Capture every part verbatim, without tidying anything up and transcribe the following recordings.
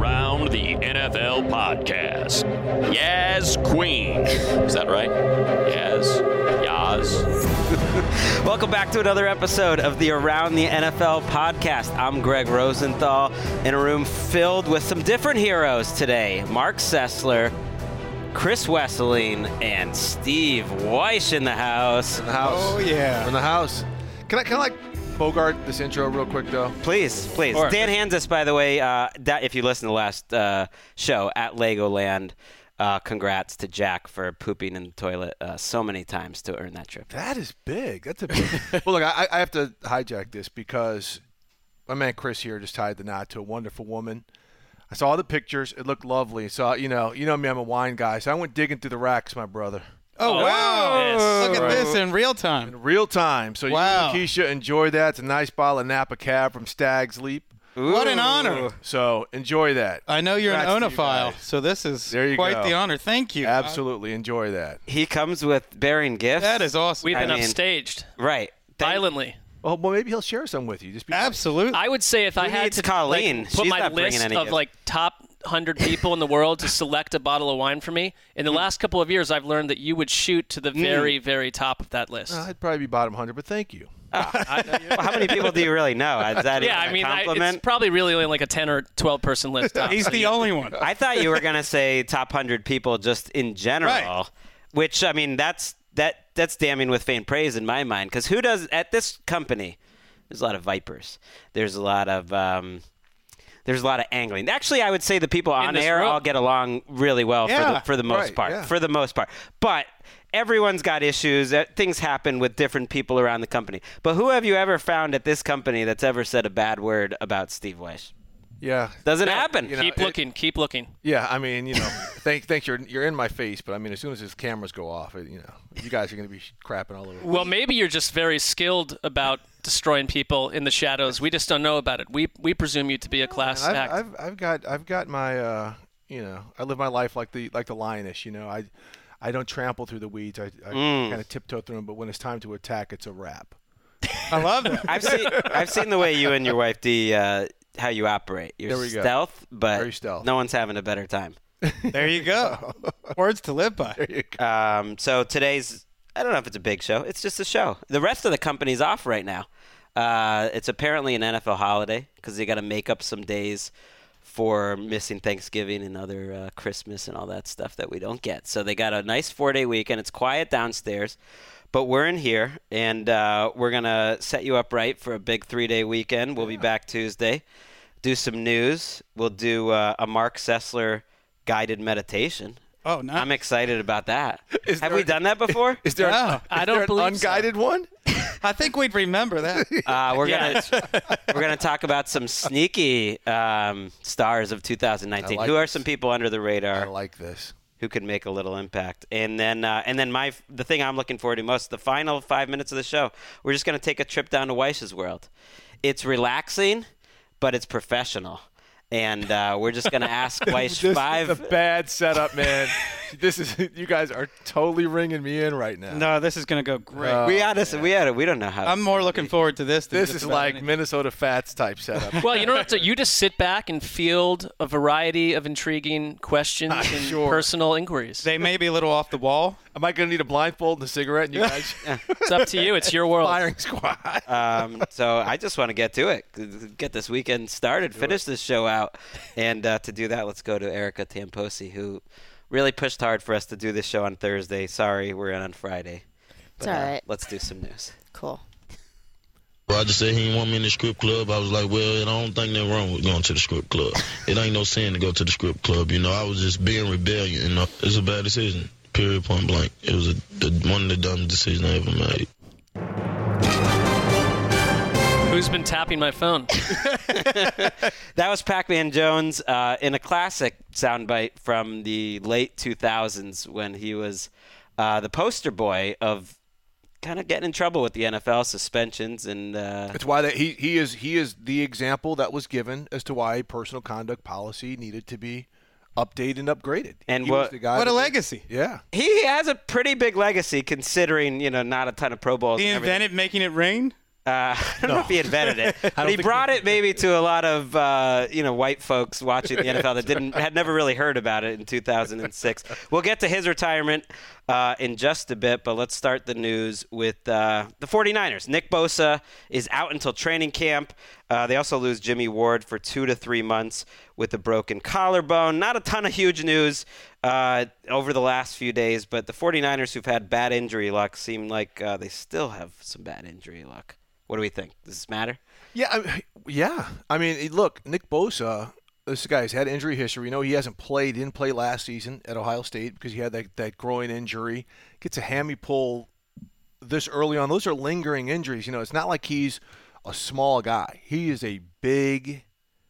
Around the N F L podcast. Yaz Queen. Is that right? Yaz? Yaz? Welcome back to another episode of the Around the N F L podcast. I'm Greg Rosenthal in a room filled with some different heroes today. Mark Sessler, Chris Wesseling, and Steve Weish in the house. In the house. Oh, yeah. In the house. Can I, can I like, Bogart this intro real quick, though? Please, please. Sure. Dan Hansis, by the way, uh, that, if you listen to the last uh, show at Legoland, uh, congrats to Jack for pooping in the toilet uh, so many times to earn that trip. That is big. That's a big. Well, look, I, I have to hijack this because my man Chris here just tied the knot to a wonderful woman. I saw the pictures. It looked lovely. So, you know, you know me, I'm a wine guy. So I went digging through the racks, my brother. Oh, wow. yes. Look at Right. this in real time. In real time. So Wow. you and Keisha enjoy that. It's a nice bottle of Napa Cab from Stag's Leap. What an Ooh. honor. So enjoy that. I know you're Congrats an to you onophile, guys. so this is There you quite go. the honor. Thank you. Absolutely enjoy that. He comes with bearing gifts. That is awesome. We've I been mean- upstaged Right. Thank- violently. Oh, well, maybe he'll share some with you. Just be Absolutely. I would say if I Who had needs to Colleen? like, put She's my not bringing list any of gifts. like top one hundred people in the world to select a bottle of wine for me, in the last couple of years I've learned that you would shoot to the very, very top of that list. Uh, I'd probably be bottom one hundred, but thank you. Well, how many people do you really know? Is that yeah, even I mean, a I, compliment? it's probably really only like a ten or twelve person list. He's the only one. I thought you were going to say top one hundred people just in general, Right. which, I mean, that's that that's damning with faint praise in my mind. Because who does, at this company, there's a lot of vipers. There's a lot of... Um, There's a lot of angling. Actually, I would say the people on this air room. all get along really well Yeah, for the for the most right, part. yeah. For the most part, but everyone's got issues. Uh, Things happen with different people around the company. But who have you ever found at this company that's ever said a bad word about Steve Weish? Yeah. Doesn't happen. you know, keep it- looking, keep looking. Yeah, I mean, you know, thank, thanks. You're you're in my face, but I mean, as soon as his cameras go off, it, you know, you guys are going to be crapping all over. Well, maybe you're just very skilled about destroying people in the shadows. We just don't know about it. We we presume you to be a class And act. I've, I've I've got I've got my uh, you know, I live my life like the like the lioness. You know, I I don't trample through the weeds. I, I Mm. kind of tiptoe through them, but when it's time to attack, it's a wrap. I love that. I've seen I've seen the way you and your wife D uh, how you operate. You're There we go. stealth, but Very stealth. no one's having a better time. There you go. Words to live by. There you go. Um, so today's, I don't know if it's a big show. It's just a show. The rest of the company's off right now. Uh, it's apparently an N F L holiday because they got to make up some days for missing Thanksgiving and other uh, Christmas and all that stuff that we don't get. So they got a nice four-day weekend. It's quiet downstairs, but we're in here, and uh, we're going to set you up right for a big three-day weekend. We'll be back Tuesday, do some news. We'll do uh, a Mark Sessler guided meditation. Oh, nice. I'm excited about that. Is Have there- we done that before? Is there Yeah. an, I is don't there an believe so. unguided one? I think we'd remember that. Uh, we're Yeah. gonna we're gonna talk about some sneaky um, stars of two thousand nineteen. I like Who are this. some people under the I radar like this. who could make a little impact? And then uh, and then my the thing I'm looking forward to most, the final five minutes of the show, we're just gonna take a trip down to Weisz's world. It's relaxing, but it's professional. And uh, we're just gonna ask Weisz This five. is a bad setup, man. This is you guys are totally ringing me in right now. No, this is going to go great. Uh, we honestly, we had it. We don't know how. I'm more looking forward to this than This just is about like anything. Minnesota Fats type setup. well, you don't have to. You just sit back and field a variety of intriguing questions and Sure. personal inquiries. They may be a little off the wall. Am I going to need a blindfold and a cigarette? And you guys It's up to you. It's your world. firing squad. Um, so I just want to get to it, get this weekend started, finish this show out, and uh, to do that, let's go to Erica Tamposi, who really pushed hard for us to do this show on Thursday. Sorry, we're in on Friday. It's all right. Let's do some news. Cool. Roger said he didn't want me in the strip club. I was like, well, I don't think nothing wrong with going to the strip club. It ain't no sin to go to the strip club. You know, I was just being rebellious. You know, it's a bad decision. Period, point blank. It was a, the, one of the dumbest decisions I ever made. Who's been tapping my phone? That was Pac-Man Jones uh, in a classic soundbite from the late two thousands when he was uh, the poster boy of kind of getting in trouble with the N F L, suspensions, and uh, It's why that he, he is he is the example that was given as to why personal conduct policy needed to be updated and upgraded. And He was what- the guy What a that- legacy. Yeah. he has a pretty big legacy considering, you know, not a ton of Pro Bowls. He and everything. invented making it rain. Uh, I don't know if he invented it, but he brought it maybe to a lot of uh, you know white folks watching the N F L that didn't had never really heard about it in two thousand six. We'll get to his retirement uh, in just a bit, but let's start the news with uh, the 49ers. Nick Bosa is out until training camp. Uh, they also lose Jimmy Ward for two to three months with a broken collarbone. Not a ton of huge news uh, over the last few days, but the 49ers, who've had bad injury luck, seem like uh, they still have some bad injury luck. What do we think? Does this matter? Yeah, I, yeah. I mean, look, Nick Bosa, this guy's had injury history. We know he hasn't played, didn't play last season at Ohio State because he had that, that groin injury. Gets a hammy pull this early on. Those are lingering injuries. You know, it's not like he's a small guy. He is a big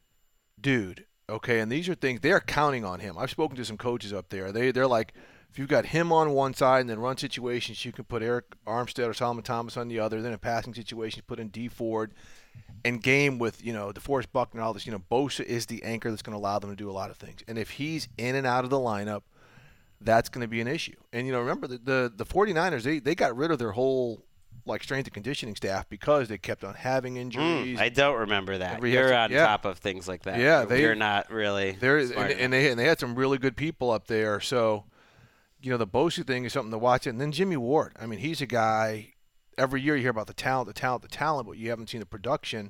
dude, okay? And these are things, they're counting on him. I've spoken to some coaches up there. They, they're like, if you've got him on one side and then run situations, you can put Eric Armstead or Solomon Thomas on the other. Then in passing situations, put in D Ford. And game with, you know, DeForest Buckner and all this, you know, Bosa is the anchor that's going to allow them to do a lot of things. And if he's in and out of the lineup, that's going to be an issue. And, you know, remember, the, the, the 49ers, they, they got rid of their whole, like, strength and conditioning staff because they kept on having injuries. Mm, I don't remember that. Every You're to, on yeah. top of things like that. Yeah. They, You're not really they're, smart and, and, they, and they had some really good people up there. So, you know, the Bosa thing is something to watch. And then Jimmy Ward. I mean, he's a guy, every year you hear about the talent, the talent, the talent, but you haven't seen the production.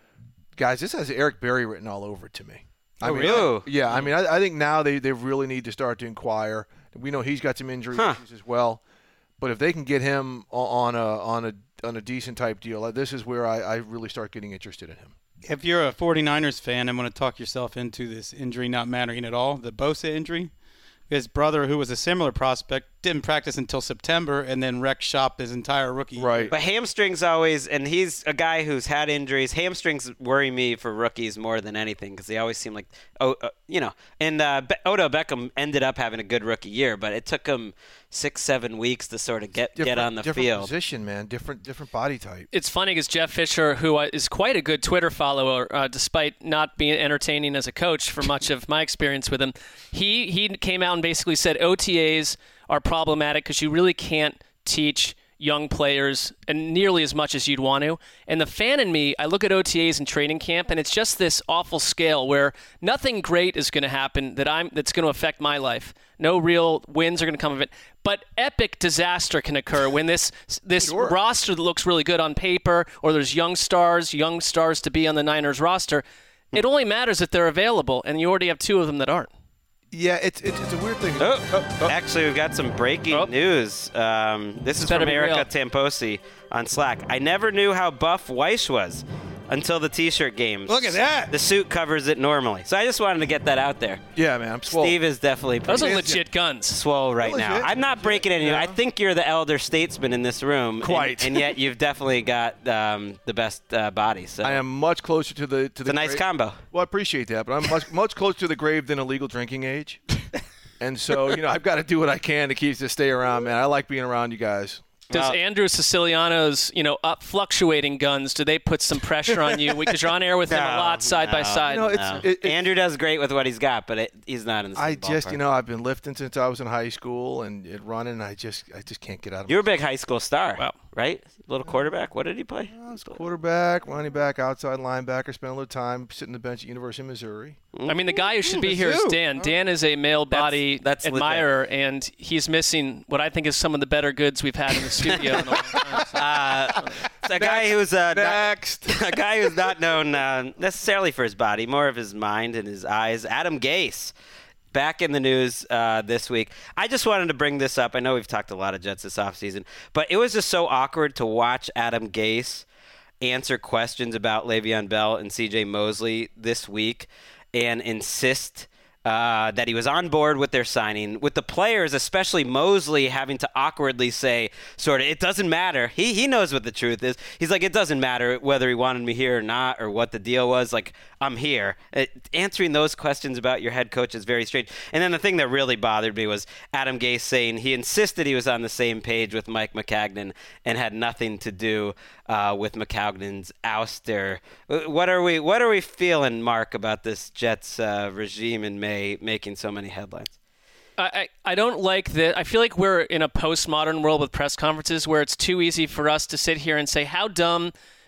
Guys, this has Eric Berry written all over it to me. I oh, mean, really? Yeah, I mean, I, I think now they, they really need to start to inquire. We know he's got some injury huh. issues as well. But if they can get him on a on a on a decent type deal, this is where I, I really start getting interested in him. If you're a 49ers fan and want to talk yourself into this injury not mattering at all, the Bosa injury, his brother, who was a similar prospect, didn't practice until September and then wrecked shop his entire rookie year. Right. But hamstrings always, and he's a guy who's had injuries. Hamstrings worry me for rookies more than anything because they always seem like, oh, uh, you know. And uh, Be- Odell Beckham ended up having a good rookie year, but it took him six, seven weeks to sort of get, get on the different field. Position, man. Different different body type. It's funny because Jeff Fisher, who is quite a good Twitter follower, uh, despite not being entertaining as a coach for much of my experience with him, he he came out and basically said O T As are problematic because you really can't teach young players and nearly as much as you'd want to. And the fan in me, I look at O T As in training camp, and it's just this awful scale where nothing great is going to happen that I'm that's going to affect my life. No real wins are going to come of it. But epic disaster can occur when this this Sure. roster that looks really good on paper, or there's young stars, young stars to be on the Niners roster. It only matters if they're available, and you already have two of them that aren't. Yeah, it's it's, it's a weird thing. Oh, Oh, oh. Actually, we've got some breaking Oh. news. Um, this is better from be Erica real. Tamposi on Slack. I never knew how buff Weiss was until the T-shirt games. Look at that. The suit covers it normally. So I just wanted to get that out there. Yeah, man. I'm swole. Steve is definitely Those are pretty legit guns. swole right now. Legit. I'm not breaking any. I think you're the elder statesman in this room. and- Quite. And, yet you've definitely got um, the best uh, body. So I am much closer to the to the. It's a nice grave. combo. Well, I appreciate that, but I'm much much closer to the grave than a legal drinking age. And so, you know, I've got to do what I can to keep to stay around, man. I like being around you guys. Does Well- Andrew Siciliano's, you know, up fluctuating guns, do they put some pressure on you? Because you're on air with him a No, lot side by no, side. No, it's- no. it- it- Andrew does great with what he's got, but it, he's not in the same I just, ballpark. you know, I've been lifting since I was in high school and it running. And I just, I just can't get out of. You were a big high school star, Wow. right? Little quarterback. What did he play? I was quarterback, running back, outside linebacker. Spent a little time sitting on the bench at University of Missouri. I mean, the guy who should be here is Mizzou. Dan. Dan is a male body that's legit. admirer, and he's missing what I think is some of the better goods we've had in the studio in a long time. So. Uh, it's a guy who's uh, not, Next. a guy who's not known uh, necessarily for his body, more of his mind and his eyes. Adam Gase, back in the news uh, this week. I just wanted to bring this up. I know we've talked a lot of Jets this offseason, but it was just so awkward to watch Adam Gase answer questions about Le'Veon Bell and C J Mosley this week and insist uh, that he was on board with their signing, with the players, especially Mosley, having to awkwardly say, sort of, it doesn't matter. He he knows what the truth is. He's like, it doesn't matter whether he wanted me here or not or what the deal was. Like, I'm here. It, answering those questions about your head coach is very strange. And then the thing that really bothered me was Adam Gase saying he insisted he was on the same page with Mike Maccagnan and had nothing to do uh, with Maccagnan's ouster. What are we What are we feeling, Mark, about this Jets uh, regime in May making so many headlines? I, I I don't like that. I feel like we're in a postmodern world with press conferences where it's too easy for us to sit here and say, how dumb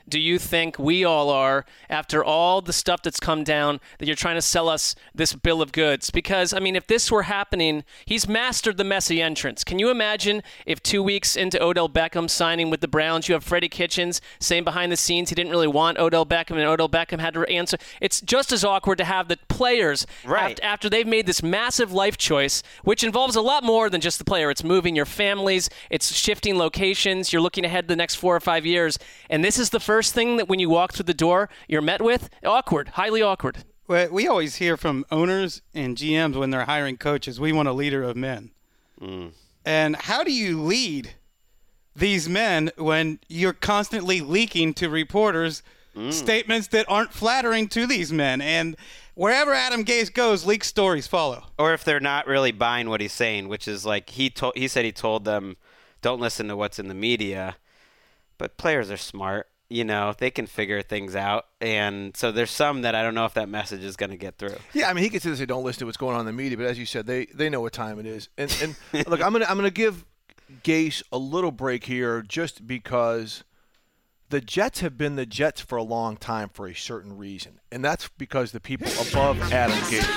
do you think we all are after all the stuff that's come down that you're trying to sell us this bill of goods? Because, I mean, if this were happening, he's mastered the messy entrance. Can you imagine if two weeks into Odell Beckham signing with the Browns, you have Freddie Kitchens saying behind the scenes he didn't really want Odell Beckham, and Odell Beckham had to answer? It's just as awkward to have the players, right. after, after they've made this massive life choice, which involves a lot more than just the player. It's moving your families, it's shifting locations, you're looking ahead the next four or five years, and this is the first thing that when you walk through the door, you're met with? Awkward, highly awkward. Well, we always hear from owners and G Ms when they're hiring coaches, we want a leader of men. Mm. And how do you lead these men when you're constantly leaking to reporters mm. statements that aren't flattering to these men? And wherever Adam Gase goes, leaked stories follow. Or if they're not really buying what he's saying, which is like he told, he said he told them, don't listen to what's in the media. But players are smart, you know, they can figure things out. And so there's some that I don't know if that message is going to get through. Yeah, I mean, he could say, don't listen to what's going on in the media. But as you said, they, they know what time it is. And, and look, I'm going to I'm gonna give Gase a little break here just because the Jets have been the Jets for a long time for a certain reason. And that's because the people above Adam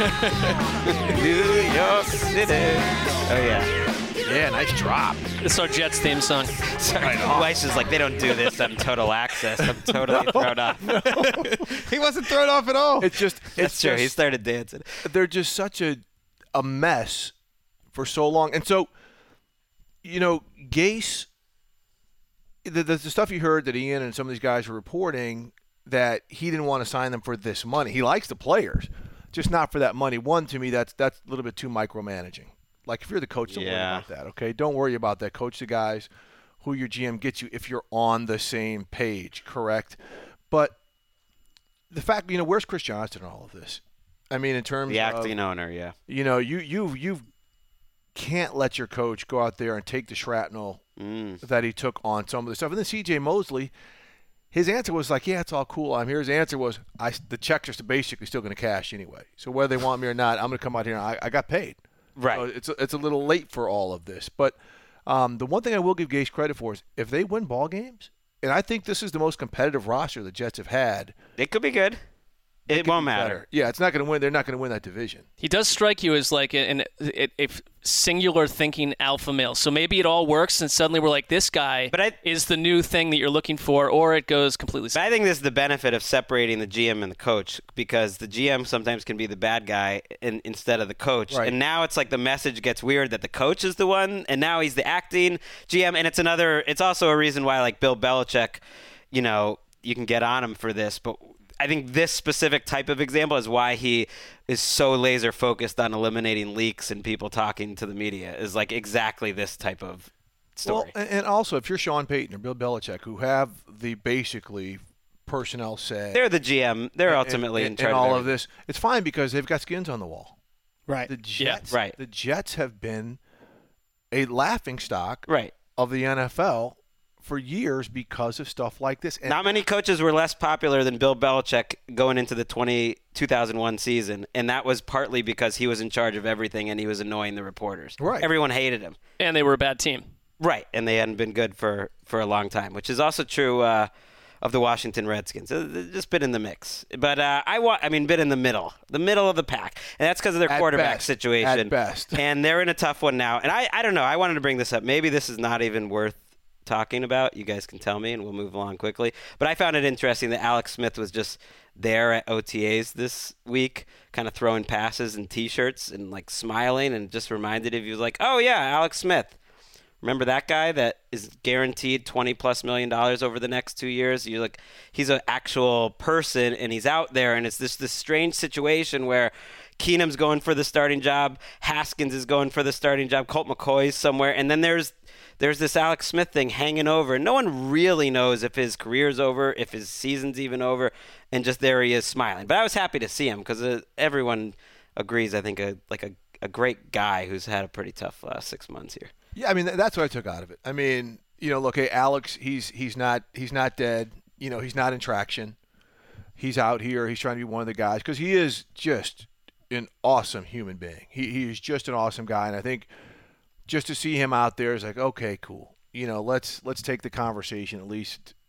Gase. New York City. Oh, yeah. Yeah, nice drop. This is our Jets theme song. Sorry, Weiss is like, they don't do this on Total Access. I'm totally no, thrown off. No. He wasn't thrown off at all. It's just, it's That's true. Just, he started dancing. They're just such a a mess for so long. And so, you know, Gase, the, the, the stuff you heard that Ian and some of these guys were reporting that he didn't want to sign them for this money. He likes the players, just not for that money. One, to me, that's that's a little bit too micromanaging. Like, if you're the coach, don't yeah. worry about that, okay? Don't worry about that. Coach the guys who your G M gets you if you're on the same page, correct? But the fact, you know, where's Chris Johnston in all of this? I mean, in terms the of – the acting owner, yeah. You know, you you you can't let your coach go out there and take the shrapnel mm. that he took on some of the stuff. And then C J Mosley, his answer was like, yeah, it's all cool. I'm here. His answer was, I, the checks are basically still going to cash anyway. So whether they want me or not, I'm going to come out here and I, I got paid. Right. So it's, a, it's a little late for all of this. But um, the one thing I will give Gase credit for is if they win ball games, and I think this is the most competitive roster the Jets have had. It could be good. It, it won't matter. Better. Yeah, it's not going to win. They're not going to win that division. He does strike you as like an, an, a singular thinking alpha male. So maybe it all works, and suddenly we're like, this guy but I, is the new thing that you're looking for, or it goes completely. But I think this is the benefit of separating the G M and the coach, because the G M sometimes can be the bad guy in, instead of the coach. Right. And now it's like the message gets weird that the coach is the one, and now he's the acting G M. And it's another. It's also a reason why, like Bill Belichick, you know, you can get on him for this, but I think this specific type of example is why he is so laser focused on eliminating leaks and people talking to the media, is like exactly this type of story. Well, and also if you're Sean Payton or Bill Belichick, who have the basically personnel say, they're the G M. They're and, ultimately and, in charge and all of, of this. It's fine because they've got skins on the wall. Right. The Jets, yeah, right. The Jets have been a laughing stock right. of the N F L for years because of stuff like this. And not many coaches were less popular than Bill Belichick going into the twenty, two thousand one season, and that was partly because he was in charge of everything and he was annoying the reporters. Right. Everyone hated him. And they were a bad team. Right, and they hadn't been good for, for a long time, which is also true uh, of the Washington Redskins. They've just been in the mix. But uh, I wa- I mean, been in the middle, the middle of the pack. And that's because of their At quarterback best. situation. At best. And they're in a tough one now. And I, I don't know. I wanted to bring this up. Maybe this is not even worth talking about. You guys can tell me and we'll move along quickly. But I found it interesting that Alex Smith was just there at O T As this week, kind of throwing passes and T-shirts and like smiling, and just reminded of you like, oh yeah, Alex Smith. Remember that guy that is guaranteed twenty plus million dollars over the next two years? You're like, he's an actual person and he's out there, and it's this this strange situation where Keenum's going for the starting job, Haskins is going for the starting job, Colt McCoy's somewhere, and then there's there's this Alex Smith thing hanging over. No one really knows if his career's over, if his season's even over, and just there he is smiling. But I was happy to see him because uh, everyone agrees, I think, a, like a, a great guy who's had a pretty tough last six months here. Yeah, I mean, that's what I took out of it. I mean, you know, look, hey, Alex, he's he's not he's not dead. You know, he's not in traction. He's out here. He's trying to be one of the guys because he is just an awesome human being. He he is just an awesome guy, and I think just to see him out there is like, okay, cool. You know, let's let's take the conversation at least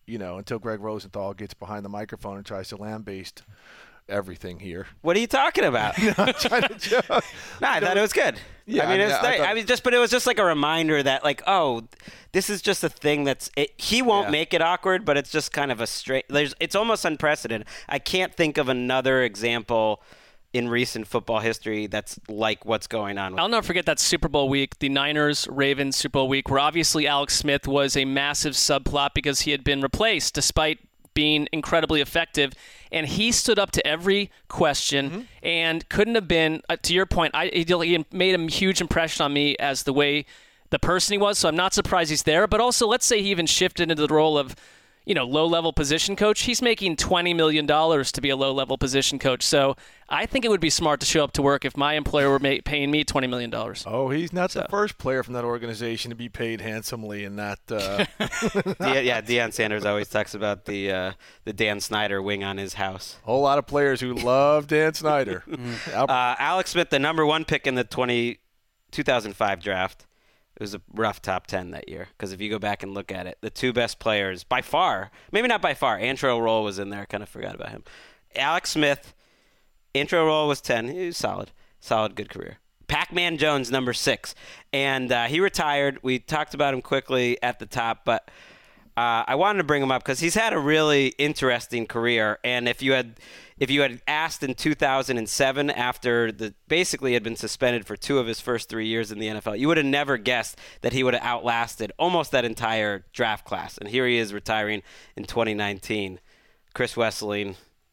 you know, until Greg Rosenthal gets behind the microphone and tries to lambaste everything here. What are you talking about? no, I'm trying to joke. No, I thought it was good. Yeah, I mean, I it's mean, I nice. thought- I mean, just but it was just like a reminder that, like, oh, this is just a thing that's. It, he won't Yeah. make it awkward, but it's just kind of a straight. There's, it's almost unprecedented. I can't think of another example in recent football history that's like what's going on. With I'll never forget that Super Bowl week, the Niners-Ravens Super Bowl week, where obviously Alex Smith was a massive subplot because he had been replaced despite being incredibly effective, and he stood up to every question mm-hmm. and couldn't have been, uh, to your point, I, he made a huge impression on me as the way the person he was, so I'm not surprised he's there, but also let's say he even shifted into the role of, you know, low-level position coach. He's making twenty million dollars to be a low-level position coach. So I think it would be smart to show up to work if my employer were ma- paying me twenty million dollars. Oh, he's not so. the first player from that organization to be paid handsomely in that. Uh... De- yeah, Deion Sanders always talks about the uh, the Dan Snyder wing on his house. A whole lot of players who love Dan Snyder. uh, Alex Smith, the number one pick in the twenty, two thousand five draft. It was a rough top ten that year because if you go back and look at it, the two best players by far, maybe not by far, Antrel Roll was in there. I kind of forgot about him. Alex Smith, Antrel Roll was ten. He was solid. Solid, good career. Pac-Man Jones, number six. And uh, he retired. We talked about him quickly at the top, but uh, I wanted to bring him up because he's had a really interesting career. And if you had if you had asked in two thousand seven, after the basically had been suspended for two of his first three years in the N F L, you would have never guessed that he would have outlasted almost that entire draft class. And here he is retiring in twenty nineteen. Chris Wesseling,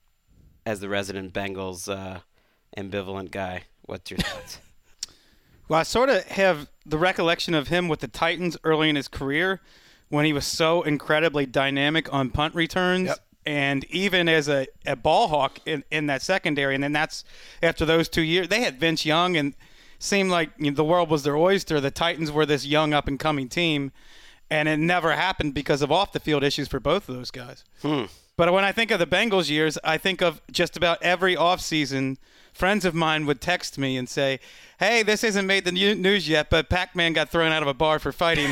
as the resident Bengals uh, ambivalent guy, what's your thoughts? Well, I sort of have the recollection of him with the Titans early in his career when he was so incredibly dynamic on punt returns. Yep. And even as a, a ball hawk in, in that secondary. And then that's after those two years. They had Vince Young and seemed like you know, the world was their oyster. The Titans were this young up-and-coming team. And it never happened because of off-the-field issues for both of those guys. Hmm. But when I think of the Bengals years, I think of just about every offseason, friends of mine would text me and say, hey, this hasn't made the news yet, but Pac-Man got thrown out of a bar for fighting.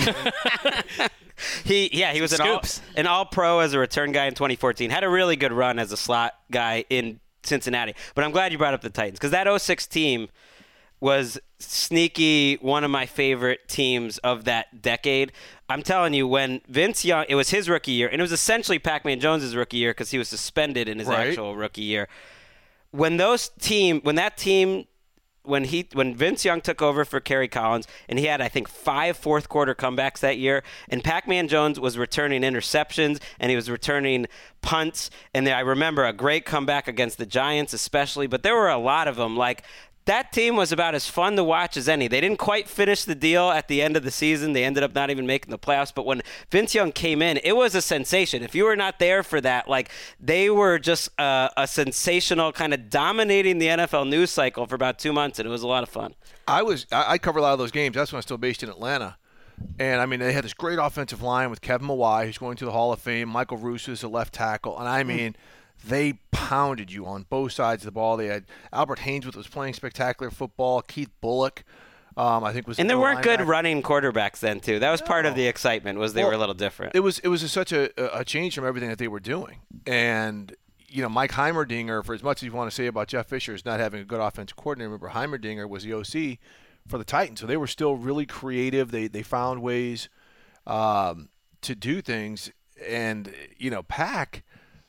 He yeah he was an all, an all pro as a return guy in twenty fourteen. Had a really good run as a slot guy in Cincinnati. But I'm glad you brought up the Titans because that oh six team was sneaky one of my favorite teams of that decade. I'm telling you, when Vince Young, it was his rookie year, and it was essentially Pac-Man Jones' rookie year because he was suspended in his right. actual rookie year. When those team, when that team. When he when Vince Young took over for Kerry Collins, and he had, I think, five fourth quarter comebacks that year, and Pac-Man Jones was returning interceptions, and he was returning punts, and I remember a great comeback against the Giants especially, but there were a lot of them. Like, that team was about as fun to watch as any. They didn't quite finish the deal at the end of the season. They ended up not even making the playoffs. But when Vince Young came in, it was a sensation. If you were not there for that, like they were just uh, a sensational kind of dominating the N F L news cycle for about two months, and it was a lot of fun. I was I, I covered a lot of those games. That's when I was still based in Atlanta. And, I mean, they had this great offensive line with Kevin Mawai, who's going to the Hall of Fame. Michael Russo is a left tackle. And, I mean, they pounded you on both sides of the ball. They had Albert Haynesworth was playing spectacular football. Keith Bullock, um, I think, was and there weren't good linebacker. running quarterbacks then too. That was No. part of the excitement was they Well, were a little different. It was it was a, such a, a change from everything that they were doing. And, you know, Mike Heimerdinger, for as much as you want to say about Jeff Fisher as not having a good offensive coordinator, remember Heimerdinger was the O C for the Titans. So they were still really creative. They they found ways um, to do things. And, you know, Pac,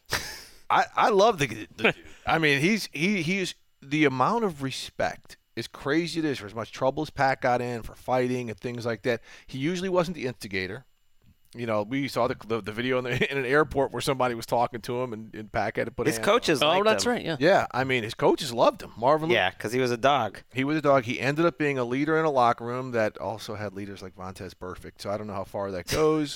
I, I love the, the dude. I mean, he's he he's the amount of respect is crazy it is for as much trouble as Pac got in for fighting and things like that. He usually wasn't the instigator. You know, we saw the the, the video in, the, in an airport where somebody was talking to him and, and Pac had to put His a hand coaches on liked Oh, that's him. right, yeah. him. Yeah, I mean, his coaches loved him. Marvin Lewis. Yeah, because he was a dog. He was a dog. He ended up being a leader in a locker room that also had leaders like Vontez Burfict. So I don't know how far that goes.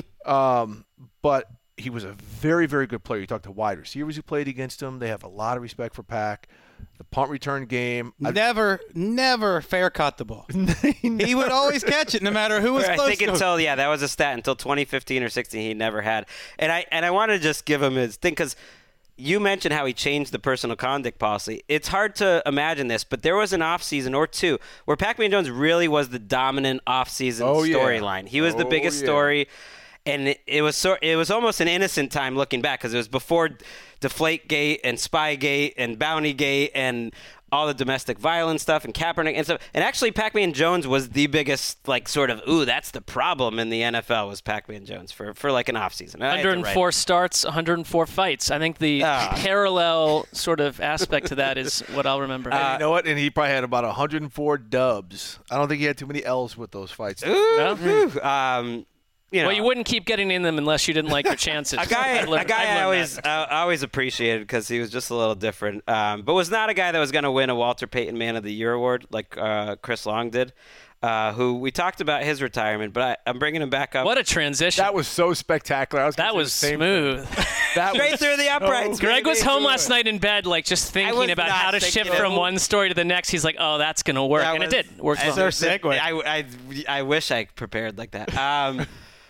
um, but he was a very, very good player. You talk to wide receivers who played against him. They have a lot of respect for Pac. The punt return game. Never, never fair caught the ball. He would always catch it, no matter who was I close think to him. until yeah, that was a stat until twenty fifteen or sixteen. He never had, and I and I want to just give him his thing because you mentioned how he changed the personal conduct policy. It's hard to imagine this, but there was an off season or two where Pac-Man Jones really was the dominant off season Oh, yeah. storyline. He was the Oh, biggest yeah. story. and it, it was so it was almost an innocent time looking back because it was before Deflategate and Spygate and Bountygate and all the domestic violence stuff and Kaepernick and stuff. And actually, Pac-Man Jones was the biggest, like, sort of, ooh, that's the problem in the N F L was Pac-Man Jones for, for like, an offseason. one hundred four starts, one hundred four fights. I think the uh, parallel sort of aspect to that is what I'll remember. Uh, uh, you know what? And he probably had about one hundred four dubs. I don't think he had too many L's with those fights. Ooh, no? um, You know, well, you wouldn't keep getting in them unless you didn't like your chances. a guy, learned, a guy I always, I always appreciated because he was just a little different, um, but was not a guy that was going to win a Walter Payton Man of the Year award like uh, Chris Long did, uh, who we talked about his retirement, but I, I'm bringing him back up. What a transition! That was so spectacular. I was that was smooth. That Straight was through the uprights. So Greg was home last night in bed, like just thinking about how to shift from one story to the next. He's like, "Oh, that's gonna work," and was, it did. Worked well. That's our segue. I, I, I wish I prepared like that. Um,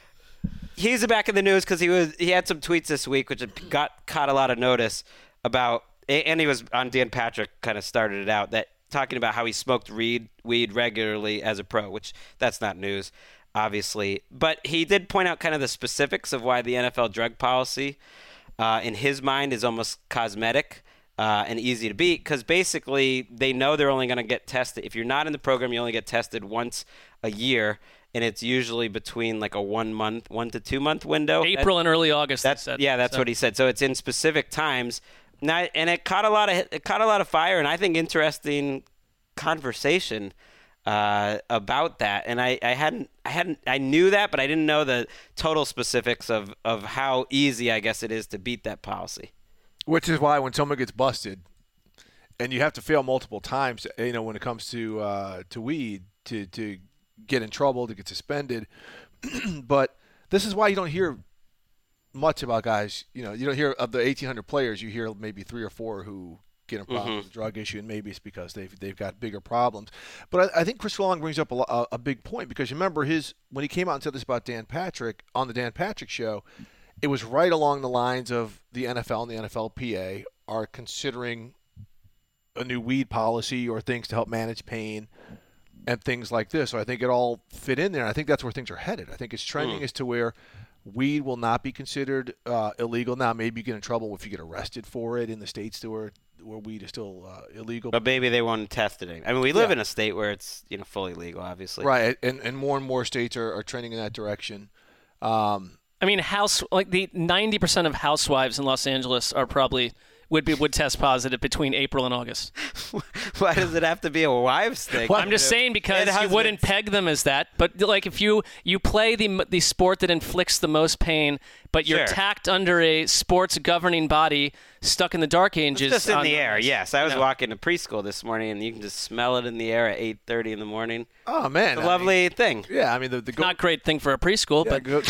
He's back in the news because he was he had some tweets this week which got caught a lot of notice about, and he was on Dan Patrick, kind of started it out, that talking about how he smoked weed weed regularly as a pro, which that's not news, obviously. But he did point out kind of the specifics of why the N F L drug policy, uh, in his mind, is almost cosmetic uh, and easy to beat because basically they know they're only going to get tested. If you're not in the program, you only get tested once a year. And it's usually between like a one month, one to two month window. April that, and early August. That's said, yeah, that's so. what he said. So it's in specific times. Now, and it caught a lot of it caught a lot of fire, and I think interesting conversation uh, about that. And I, I hadn't I hadn't I knew that, but I didn't know the total specifics of of how easy I guess it is to beat that policy. Which is why when someone gets busted, and you have to fail multiple times, you know, when it comes to uh, to weed to to. get in trouble, to get suspended. But this is why you don't hear much about guys. You know, you don't hear of the eighteen hundred players, you hear maybe three or four who get in problems mm-hmm. with the drug issue, and maybe it's because they've they've got bigger problems. But I, I think Chris Long brings up a, a, a big point because you remember his when he came out and said this about Dan Patrick on the Dan Patrick show, it was right along the lines of the N F L and the N F L P A are considering a new weed policy or things to help manage pain and things like this. So I think it all fit in there. I think that's where things are headed. I think it's trending mm. as to where weed will not be considered uh, illegal. Now, maybe you get in trouble if you get arrested for it in the states where where weed is still uh, illegal. But maybe they won't test it. I mean, we live yeah. in a state where it's you know fully legal, obviously. Right, and and more and more states are, are trending in that direction. Um, I mean, house like the ninety percent of housewives in Los Angeles are probably would be would test positive between April and August. Why does it have to be a wives thing? Well, I'm just saying because you wouldn't peg them as that. But like if you you play the the sport that inflicts the most pain, but you're sure. tacked under a sports governing body stuck in the dark ages. It's just in on, the air. Yes, I was no. walking to preschool this morning, and you can just smell it in the air at eight thirty in the morning. Oh man, it's a lovely mean, thing. Yeah, I mean the, the go, not a great thing for a preschool, yeah, but go,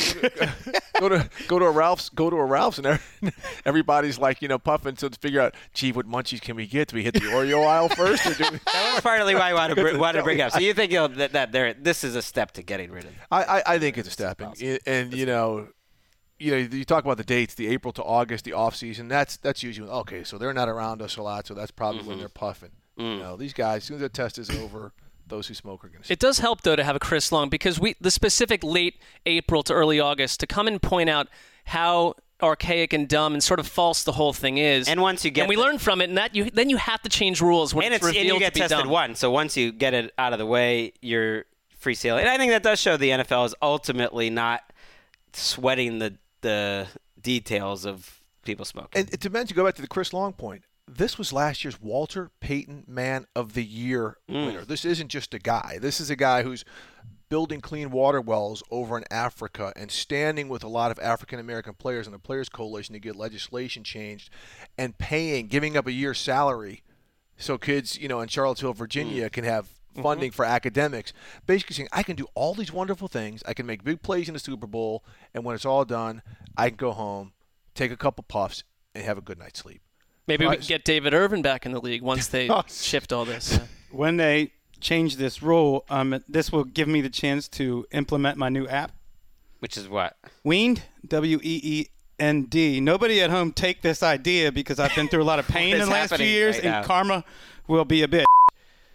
go to go to a Ralph's, go to a Ralph's, and everybody's like you know puffing to figure out, gee, what munchies can we get? Do we hit the Oreo aisle first, or do we? That was partly why I wanted to, br- wanted to bring it up. So you think you'll, that, that there, this is a step to getting rid of it? I, I, I think it's a step, and, and you know, you know, you talk about the dates, the April to August, the off season. That's that's usually okay. So they're not around us a lot, so that's probably mm-hmm. when they're puffing. Mm. You know, these guys, as soon as the test is over, those who smoke are going to. It does help though to have a Chris Long because we the specific late April to early August to come and point out how archaic and dumb and sort of false the whole thing is. And once you get, and we the, learn from it, and that you then you have to change rules when and it's, it's revealed and you get to be tested dumb. once. So once you get it out of the way, you're free sailing. And I think that does show the N F L is ultimately not sweating the the details of people smoking. And to mention, go back to the Chris Long point. This was last year's Walter Payton Man of the Year mm. winner. This isn't just a guy. This is a guy who's building clean water wells over in Africa and standing with a lot of African-American players in the Players Coalition to get legislation changed and paying, giving up a year's salary so kids, you know, in Charlottesville, Virginia mm. can have funding mm-hmm. for academics. Basically saying, I can do all these wonderful things. I can make big plays in the Super Bowl, and when it's all done, I can go home, take a couple puffs, and have a good night's sleep. Maybe we can get David Irvin back in the league once they shift all this. When they change this rule, um, this will give me the chance to implement my new app. Which is what? Weend, W E E N D. Nobody at home take this idea because I've been through a lot of pain in the last few years, right and now? Karma will be a bitch.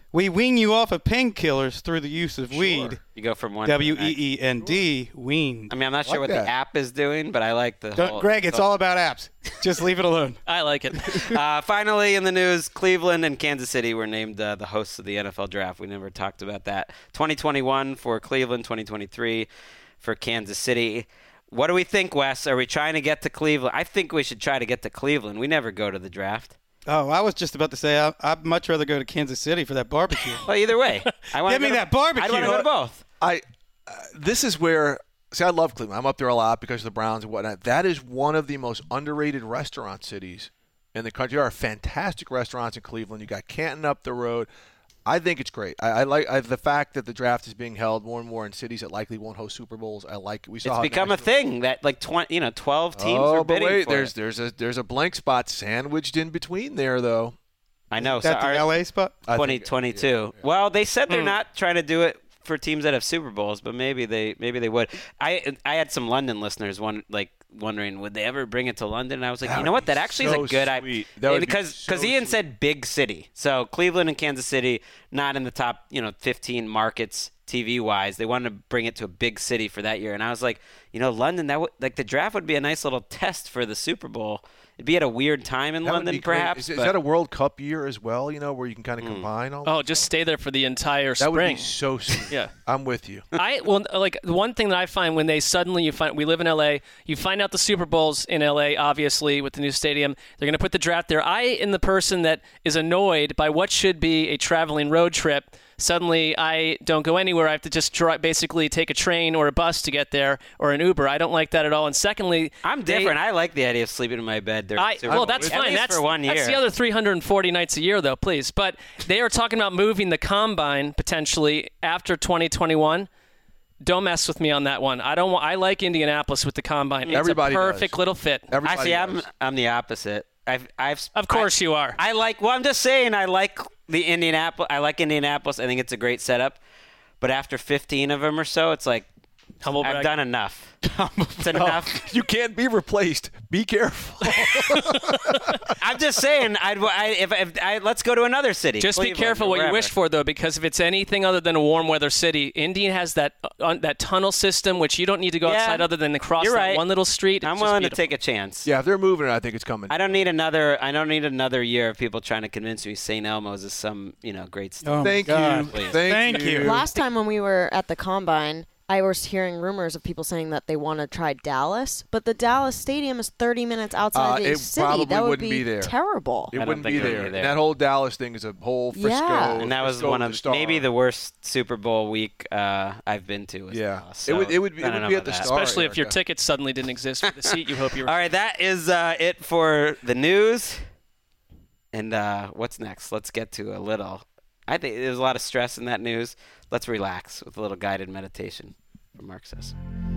We wean you off of painkillers through the use of weed. You go from one W to the E next. E N D, weaned. I mean, I'm not sure Like what that. the app is doing, but I like the Don't- whole. Greg, it's the- all about apps. Just leave it alone. I like it. uh, finally, in the news, Cleveland and Kansas City were named uh, the hosts of the N F L draft. We never talked about that. twenty twenty-one for Cleveland, twenty twenty-three for Kansas City. What do we think, Wes? Are we trying to get to Cleveland? I think we should try to get to Cleveland. We never go to the draft. Oh, I was just about to say I, I'd much rather go to Kansas City for that barbecue. Well, either way. I wanna Give me go to- that barbecue. I want to go to both. I uh, this is where see I love Cleveland. I'm up there a lot because of the Browns and whatnot. That is one of the most underrated restaurant cities in the country. There are fantastic restaurants in Cleveland. You got Canton up the road. I think it's great. I, I like I, the fact that the draft is being held more and more in cities that likely won't host Super Bowls. I like it. We saw It's how become a national- thing that like twenty, you know, twelve teams oh, are but bidding wait, for there's it. there's a there's a blank spot sandwiched in between there though. I know. Is that so the our- L A spot? I think- twenty twenty-two. Well, they said Hmm. they're not trying to do it for teams that have Super Bowls, but maybe they maybe they would. I I had some London listeners one like wondering would they ever bring it to London, and I was like, That you know would what, that be actually so is a good idea sweet. That would be because so because Ian sweet. said big city, so Cleveland and Kansas City not in the top you know fifteen markets T V wise. They wanted to bring it to a big city for that year, and I was like, you know, London that would like the draft would be a nice little test for the Super Bowl. It'd be at a weird time in That would London, be great. perhaps. Is, is but- that a World Cup year as well? You know, where you can kind of combine all. Oh, just stay there for the entire that would spring. be so sweet. Yeah. I'm with you. I well, like the one thing that I find when they suddenly you find we live in L A, you find out the Super Bowl's in L A, obviously with the new stadium. They're going to put the draft there. I am the person that is annoyed by what should be a traveling road trip. Suddenly, I don't go anywhere. I have to just try, basically take a train or a bus to get there, or an Uber. I don't like that at all. And secondly, I'm they- different. I like the idea of sleeping in my bed. during I, Super well, Bowl. that's At fine. least That's for one year. That's the other three hundred forty nights a year, though. Please, but they are talking about moving the combine potentially after twenty twenty-one. Don't mess with me on that one. I don't. Want, I like Indianapolis with the combine. It's Everybody a perfect does. little fit. Everybody I see. I'm does. I'm the opposite. I've I've Of course I, you are. I like. Well, I'm just saying. I like the Indianapolis. I like Indianapolis. I think it's a great setup. But after fifteen of them or so, it's like Humble I've brag. done enough. It's enough. You can't be replaced. Be careful. I'm just saying. I'd I, if, if I let's go to another city. Just be Cleveland careful or what you wherever. wish for, though, because if it's anything other than a warm weather city, Indy has that uh, that tunnel system, which you don't need to go Yeah, outside other than to cross you're that right. one little street. It's I'm just willing to beautiful. take a chance. Yeah, if they're moving it, I think it's coming. I don't need another. I don't need another year of people trying to convince me Saint Elmo's is some you know great stuff. Oh, my Thank God. you. Please. Thank, Thank you. Last time when we were at the Combine, I was hearing rumors of people saying that they want to try Dallas, but the Dallas Stadium is thirty minutes outside Uh, the it city. probably That would wouldn't be there. terrible. It I don't wouldn't think be it would there. be there. That whole Dallas thing is a whole Frisco. Yeah. And that was Frisco one the of Star. maybe the worst Super Bowl week uh, I've been to. Was Yeah. Dallas, It would- so it would be- I it don't would know be about at the that. Star. Especially if your Erica. tickets suddenly didn't exist for the seat you hope you were. All right, that is uh, it for the news. And uh, what's next? Let's get to a little. I think there's a lot of stress in that news. Let's relax with a little guided meditation from Mark Sisson.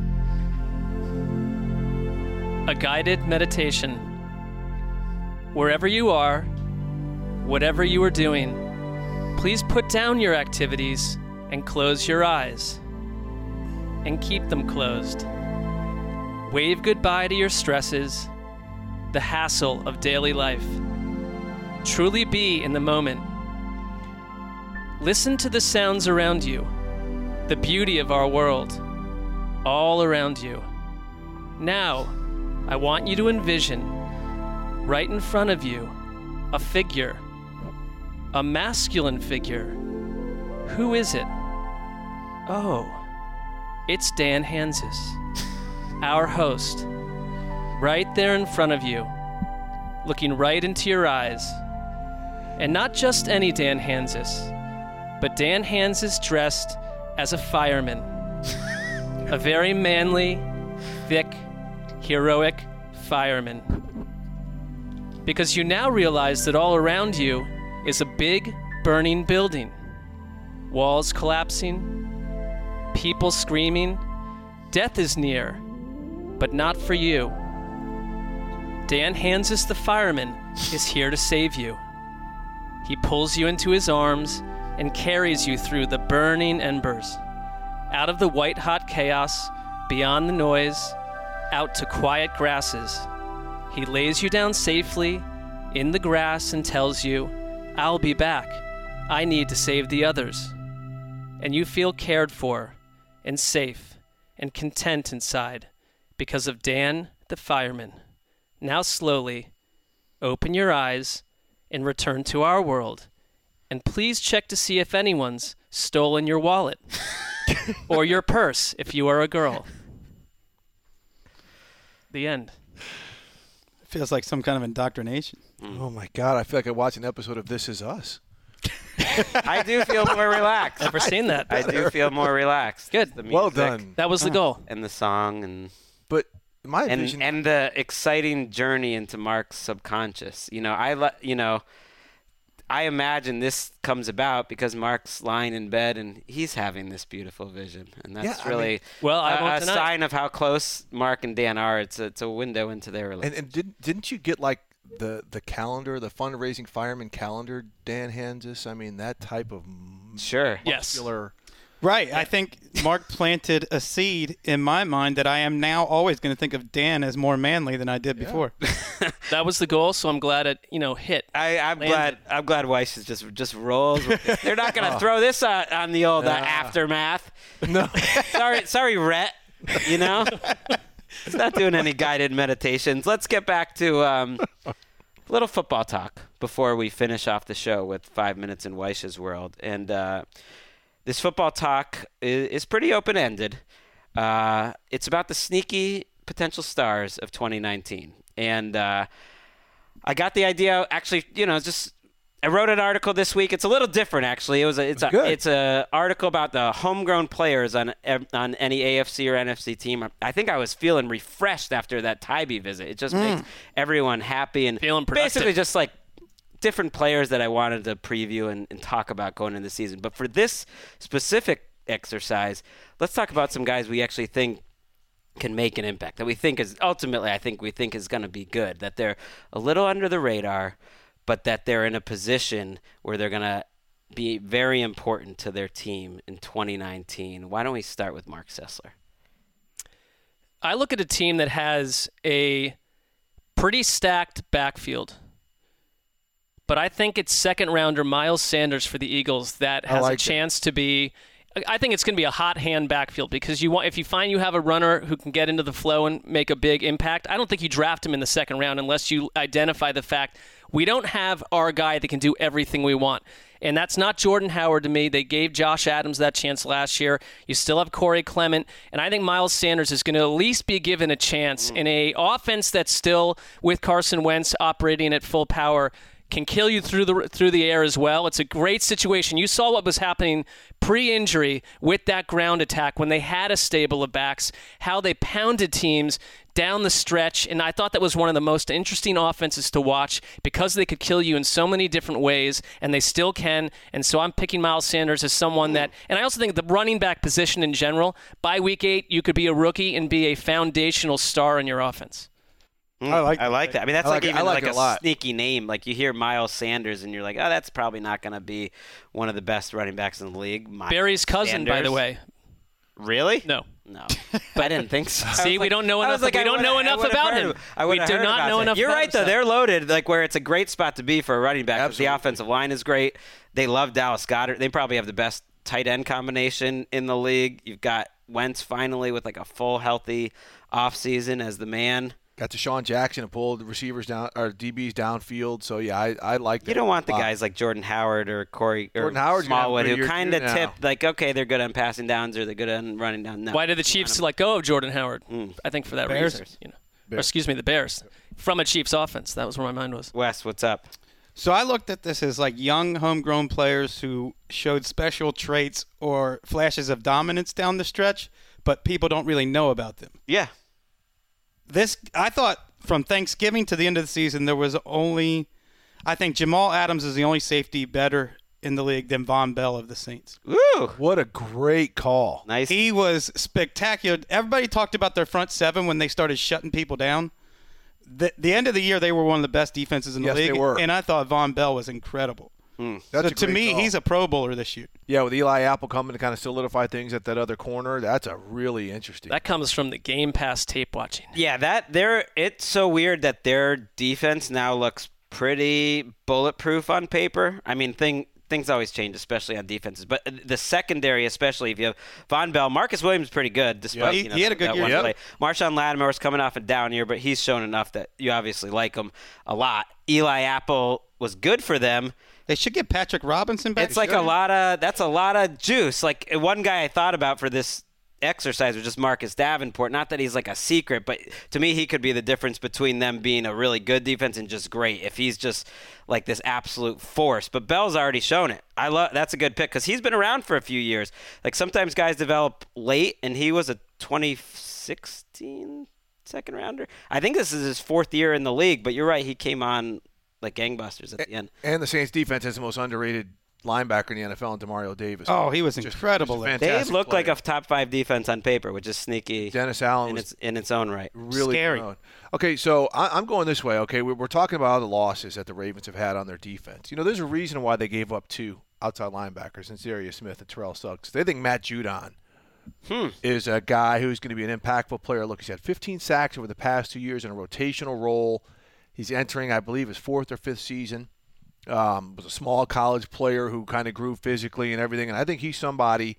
A guided meditation. Wherever you are, whatever you are doing, please put down your activities and close your eyes. And keep them closed. Wave goodbye to your stresses, the hassle of daily life. Truly be in the moment. Listen to the sounds around you, the beauty of our world, all around you. Now, I want you to envision, right in front of you, a figure, a masculine figure. Who is it? Oh, it's Dan Hansis, our host, right there in front of you, looking right into your eyes. And not just any Dan Hansis, but Dan Hansis dressed as a fireman. A very manly, thick, heroic fireman. Because you now realize that all around you is a big, burning building. Walls collapsing, people screaming. Death is near, but not for you. Dan Hansis the fireman is here to save you. He pulls you into his arms and carries you through the burning embers, out of the white-hot chaos, beyond the noise, out to quiet grasses. He lays you down safely in the grass and tells you, I'll be back. I need to save the others. And you feel cared for and safe and content inside because of Dan the fireman. Now slowly, open your eyes and return to our world. And please check to see if anyone's stolen your wallet or your purse if you are a girl. The end. Feels like some kind of indoctrination. Oh, my God. I feel like I watched an episode of This Is Us. I do feel more relaxed. Never seen that. I do feel more relaxed. Good. The Well music done. That was the goal. And the song and But my and vision. and the exciting journey into Mark's subconscious. You know, I le- you know, I imagine this comes about because Mark's lying in bed and he's having this beautiful vision, and that's Yeah, I really mean- Well, I a, won't a deny. sign of how close Mark and Dan are. It's a, it's a window into their and, relationship. and didn't, didn't you get, like, the, the calendar, the fundraising fireman calendar Dan hands us? I mean, that type of Sure. Yes. muscular. Right. I think Mark planted a seed in my mind that I am now always going to think of Dan as more manly than I did before. That was the goal, so I'm glad it, you know, hit. I, I'm Landed. glad. I'm glad Weiss is just just rolls. with it. They're not going to throw this on, on the old uh, aftermath. No. sorry, sorry, Rhett. You know, it's not doing any guided meditations. Let's get back to um, a little football talk before we finish off the show with five minutes in Weiss's world. And uh, this football talk is, is pretty open-ended. Uh, it's about the sneaky potential stars of twenty nineteen. And uh, I got the idea, actually, you know, just I wrote an article this week. It's a little different, actually. It was a, it's a Good. it's a article about the homegrown players on on any A F C or N F C team. I think I was feeling refreshed after that Tybee visit. It just makes everyone happy and Feeling productive. basically just like different players that I wanted to preview and, and talk about going into the season. But for this specific exercise, let's talk about some guys we actually think can make an impact, that we think is ultimately, I think we think is going to be good, that they're a little under the radar, but that they're in a position where they're going to be very important to their team in twenty nineteen. Why don't we start with Mark Sessler? I look at a team that has a pretty stacked backfield, but I think it's second rounder Miles Sanders for the Eagles that has like a chance to be. I think it's going to be a hot hand backfield because you want if you find you have a runner who can get into the flow and make a big impact. I don't think you draft him in the second round unless you identify the fact we don't have our guy that can do everything we want. And that's not Jordan Howard to me. They gave Josh Adams that chance last year. You still have Corey Clement. And I think Miles Sanders is going to at least be given a chance in a offense that's still, with Carson Wentz operating at full power, can kill you through the through the air as well. It's a great situation. You saw what was happening pre-injury with that ground attack when they had a stable of backs, how they pounded teams down the stretch, and I thought that was one of the most interesting offenses to watch because they could kill you in so many different ways, and they still can. And so I'm picking Miles Sanders as someone that, and I also think the running back position in general, by week eight, you could be a rookie and be a foundational star in your offense. I like I like that. I mean, that's I like like it- I even like like it a, a lot. sneaky name. Like you hear Miles Sanders, and you're like, oh, that's probably not going to be one of the best running backs in the league. Miles Barry's cousin, by the Sanders. way. Really? No. No, I didn't think so. I See, was we like- don't know I enough. was like, we I don't would've- know I enough would've about heard him. of- I we would've do heard not about know that. enough. You're about right, though. himself. They're loaded, like where it's a great spot to be for a running back. 'cause Absolutely. The offensive line is great. They love Dallas Goedert. They probably have the best tight end combination in the league. You've got Wentz finally with like a full healthy offseason as the man. Got Deshaun Jackson to pull the receivers down or D Bs downfield. So yeah, I, I like that. You don't want the a lot. guys like Jordan Howard or Corey or Jordan Howard's gonna have a Smallwood good who year kind of too now. tip like, okay, they're good on passing downs or they're good on running down. No. Why did the Chiefs let go of Jordan Howard? Mm. I think for that Bears. reason. You know. Or, excuse me, the Bears. From a Chiefs offense. That was where my mind was. Wes, what's up? So I looked at this as like young homegrown players who showed special traits or flashes of dominance down the stretch, but people don't really know about them. Yeah. This I thought from Thanksgiving to the end of the season there was only I think Jamal Adams is the only safety better in the league than Von Bell of the Saints. Woo! What a great call. Nice. He was spectacular. Everybody talked about their front seven when they started shutting people down. The, the end of the year, they were one of the best defenses in the Yes, they league, were. and I thought Von Bell was incredible. That's So a to great me, call. he's a Pro Bowler this year. Yeah, with Eli Apple coming to kind of solidify things at that other corner, that's a really interesting. That comes from the Game Pass tape watching. Yeah, that they're it's so weird that their defense now looks pretty bulletproof on paper. I mean, thing things always change, especially on defenses. But the secondary, especially if you have Von Bell, Marcus Williams is pretty good, despite He- you know, he had a good that year. one Yep. play. Marshawn Lattimore's coming off a down year, but he's shown enough that you obviously like him a lot. Eli Apple was good for them. They should get Patrick Robinson back. It's like a lot of that's a lot of juice. Like one guy I thought about for this exercise was just Marcus Davenport. Not that he's like a secret, but to me he could be the difference between them being a really good defense and just great. If he's just like this absolute force, but Bell's already shown it. I love that's a good pick because he's been around for a few years. Like sometimes guys develop late, and he was a twenty sixteen second rounder. I think this is his fourth year in the league, but you're right, he came on like gangbusters at the end. And the Saints defense has the most underrated linebacker in the N F L, in Demario Davis. Oh, he was Just- incredible. just a there. fantastic Dave looked player. like a top five defense on paper, which is sneaky. Dennis Allen in was its in its own right. really Scary. grown. Okay, so I, I'm going this way. Okay, we're, we're talking about all the losses that the Ravens have had on their defense. You know, there's a reason why they gave up two outside linebackers in Zarius Smith and Terrell Suggs. They think Matt Judon Hmm. is a guy who's going to be an impactful player. Look, he's had fifteen sacks over the past two years in a rotational role. He's entering, I believe, his fourth or fifth season. Um, was a small college player who kind of grew physically and everything, and I think he's somebody.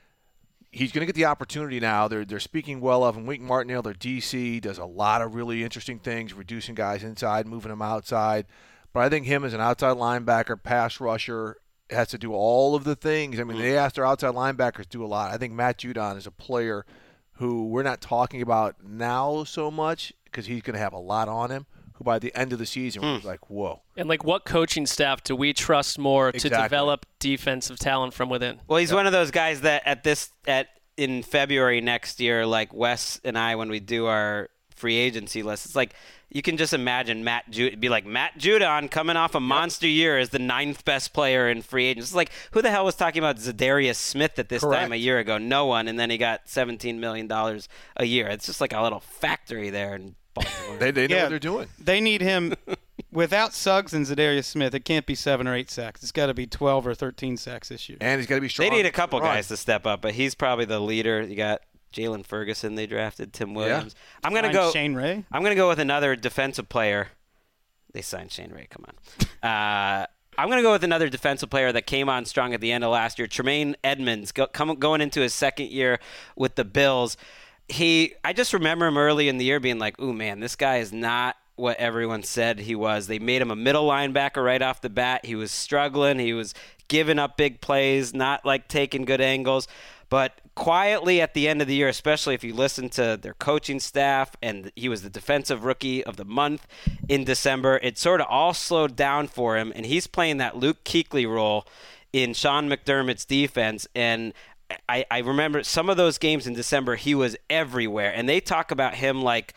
He's going to get the opportunity now. They're they're speaking well of him. Wink Martindale, their D C, does a lot of really interesting things, reducing guys inside, moving them outside. But I think him as an outside linebacker, pass rusher, has to do all of the things. I mean, they ask their outside linebackers to do a lot. I think Matt Judon is a player who we're not talking about now so much because he's going to have a lot on him, who by the end of the season Hmm. was like, whoa. And like, what coaching staff do we trust more to Exactly. develop defensive talent from within? Well, he's one of those guys that at this at in February next year, like Wes and I, when we do our free agency list, it's like you can just imagine Matt Ju- be like Matt Judon coming off a monster year as the ninth best player in free agents. It's like who the hell was talking about Zadarius Smith at this Correct. time a year ago? No one, and then he got seventeen million dollars a year. It's just like a little factory there in Baltimore. They, they know Yeah. what they're doing. They need him without Suggs and Zadarius Smith. It can't be seven or eight sacks. It's got to be twelve or thirteen sacks this year. And he's got to be strong. They need a couple Right. guys to step up, but he's probably the leader. You got Jalen Ferguson they drafted, Tim Williams. I'm gonna Signed go. Shane Ray. I'm gonna go with another defensive player. They signed Shane Ray. Come on. Uh, I'm gonna go with another defensive player that came on strong at the end of last year. Tremaine Edmonds, go, come, going into his second year with the Bills. He, I just remember him early in the year being like, "Ooh man, this guy is not what everyone said he was." They made him a middle linebacker right off the bat. He was struggling. He was giving up big plays, not like taking good angles. But quietly at the end of the year, especially if you listen to their coaching staff, and he was the defensive rookie of the month in December, it sort of all slowed down for him, and he's playing that Luke Kuechly role in Sean McDermott's defense. And I, I remember some of those games in December, he was everywhere, and they talk about him like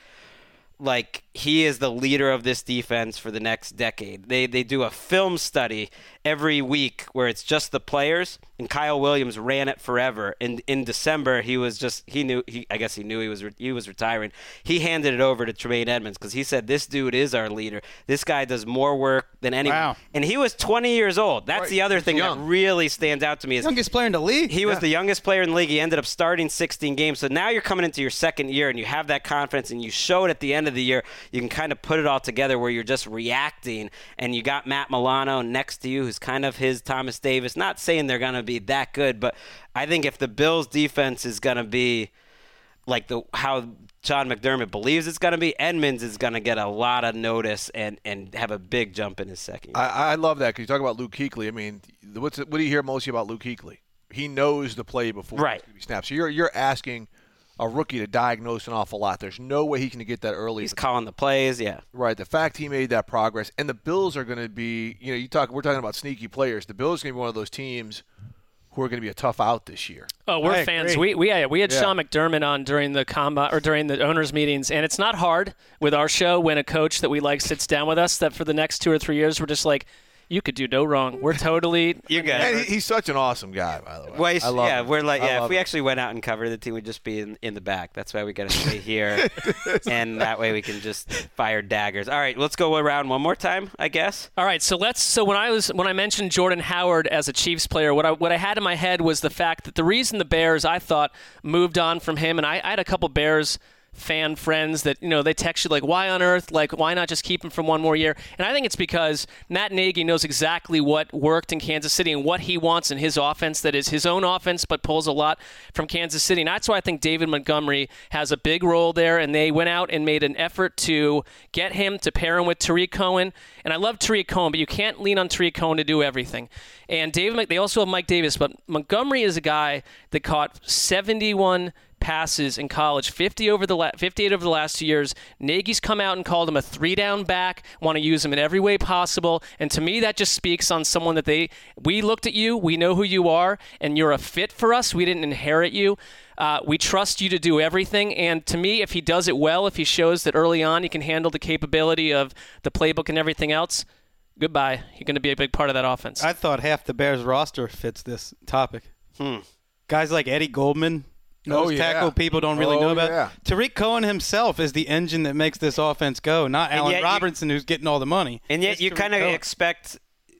like he is the leader of this defense for the next decade. They they do a film study every week where it's just the players, and Kyle Williams ran it forever. And in December, he was just he knew he I guess he knew he was re- he was retiring. He handed it over to Tremaine Edmonds because he said this dude is our leader. This guy does more work than anyone. Wow. And he was twenty years old. That's Right. the other He's thing young. that really stands out to me is Youngest player in the league. he was the youngest player in the league. He ended up starting sixteen games. So now you're coming into your second year and you have that confidence and you show it at the end of the year. You can kind of put it all together where you're just reacting, and you got Matt Milano next to you who's kind of his Thomas Davis. Not saying they're going to be that good, but I think if the Bills defense is going to be like the how John McDermott believes it's going to be, Edmonds is going to get a lot of notice and, and have a big jump in his second year. I, I love that because you talk about Luke Kuechly. I mean, what's what do you hear mostly about Luke Kuechly? He knows the play before Right. he snaps. So you're you're asking a rookie to diagnose an awful lot. There's no way he can get that early. He's calling the plays, yeah. Right. The fact he made that progress, and the Bills are going to be, you know, you talk. We're talking about sneaky players. The Bills are going to be one of those teams who are going to be a tough out this year. Oh, we're I fans. agree. We we yeah, we had Yeah. Sean McDermott on during the combat or during the owners' meetings, and it's not hard with our show when a coach that we like sits down with us. That for the next two or three years, we're just like, you could do no wrong. We're totally You're good. And he, he's such an awesome guy, by the way. Well, he's- I love yeah, him. we're like, I yeah. If love we him. actually went out and covered the team, we'd just be in, in the back. That's why we got to stay here, and that way we can just fire daggers. All right, let's go around one more time, I guess. All right, so let's. So when I was when I mentioned Jordan Howard as a Chiefs player, what I what I had in my head was the fact that the reason the Bears I thought moved on from him, and I, I had a couple Bears fan friends that, you know, they text you like, why on earth? Like, why not just keep him for one more year? And I think it's because Matt Nagy knows exactly what worked in Kansas City and what he wants in his offense that is his own offense but pulls a lot from Kansas City. And that's why I think David Montgomery has a big role there, and they went out and made an effort to get him to pair him with Tariq Cohen. And I love Tariq Cohen, but you can't lean on Tariq Cohen to do everything. And David, they also have Mike Davis, but Montgomery is a guy that caught seventy-one passes in college, fifty over the la- fifty-eight over the last two years. Nagy's come out and called him a three-down back, want to use him in every way possible. And to me, that just speaks on someone that they, we looked at you, we know who you are, and you're a fit for us. We didn't inherit you. Uh, we trust you to do everything. And to me, if he does it well, if he shows that early on he can handle the capability of the playbook and everything else, goodbye. He's going to be a big part of that offense. I thought half the Bears roster fits this topic. Hmm. Guys like Eddie Goldman, Oh, those yeah. tackle people don't really Oh, know about. yeah. Tariq Cohen himself is the engine that makes this offense go, not Allen yet you- Robinson, who's getting all the money. And yet It's you Tariq kind of Cohen. expect,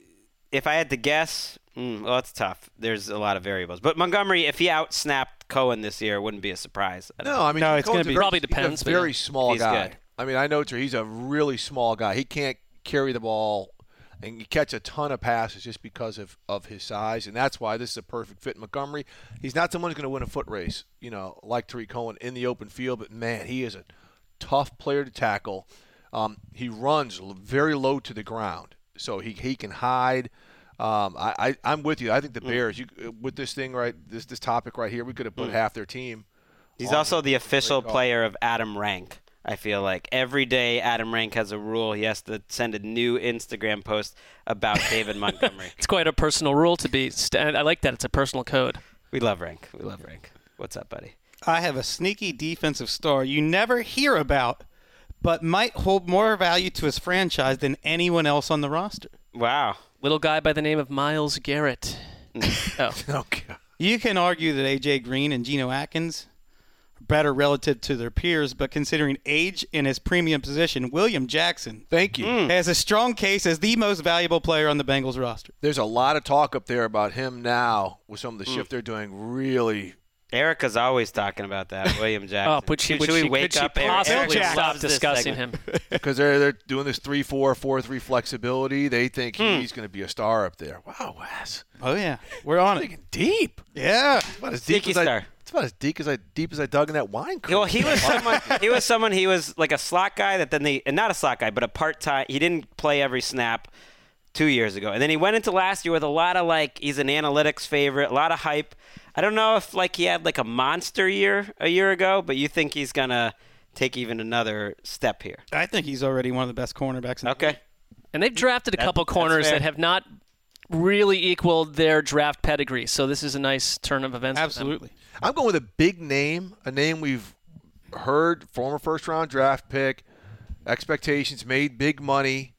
if I had to guess, mm, well, it's tough. There's a lot of variables. But Montgomery, if he out-snapped Cohen this year, it wouldn't be a surprise. I don't No, I mean, No, it's Cohen's gonna a be- very- Probably he's depends, a but very yeah. small He's guy. good. I mean, I know he's a really small guy. He can't carry the ball and you catch a ton of passes just because of, of his size, and that's why this is a perfect fit. Montgomery, he's not someone who's going to win a foot race, you know, like Tariq Cohen in the open field, but man, he is a tough player to tackle. Um, he runs l- very low to the ground, so he he can hide. Um, I, I I'm with you. I think the Bears, you with this thing right, this this topic right here, we could have put half their team. He's on also it. the official Great call. player of Adam Rank. I feel like every day Adam Rank has a rule. He has to send a new Instagram post about David Montgomery. It's quite a personal rule to be. St- I like that. It's a personal code. We love Rank. We love Rank. What's up, buddy? I have a sneaky defensive star you never hear about, but might hold more value to his franchise than anyone else on the roster. Wow. Little guy by the name of Myles Garrett. oh. Okay. You can argue that A J Green and Geno Atkins are better relative to their peers, but considering age and his premium position, William Jackson Thank you. has a strong case as the most valuable player on the Bengals roster. There's a lot of talk up there about him now with some of the shift they're doing. Really, Erica's always talking about that, William Jackson. Oh, but she, should, would should we she, wake could she up? Eric- possibly Eric Jackson. stop loves this discussing segment. him? because they're they're doing this three four four three flexibility. They think he's going to be a star up there. Wow, Wes, Oh, yeah. We're on it. thinking deep. Yeah. It's about as deep Sneaky as I. star. It's about as deep as I deep as I dug in that wine. Creek. Well, he was someone. He was someone. He was like a slot guy that then they, and not a slot guy, but a part time. He didn't play every snap two years ago, and then he went into last year with a lot of like. He's an analytics favorite, a lot of hype. I don't know if like he had like a monster year a year ago, but you think he's gonna take even another step here? I think he's already one of the best cornerbacks in the Okay. And they've drafted a That- couple that's corners fair. that have not really equaled their draft pedigree. So this is a nice turn of events. for them. Absolutely. I'm going with a big name, a name we've heard, former first round draft pick, expectations made, big money,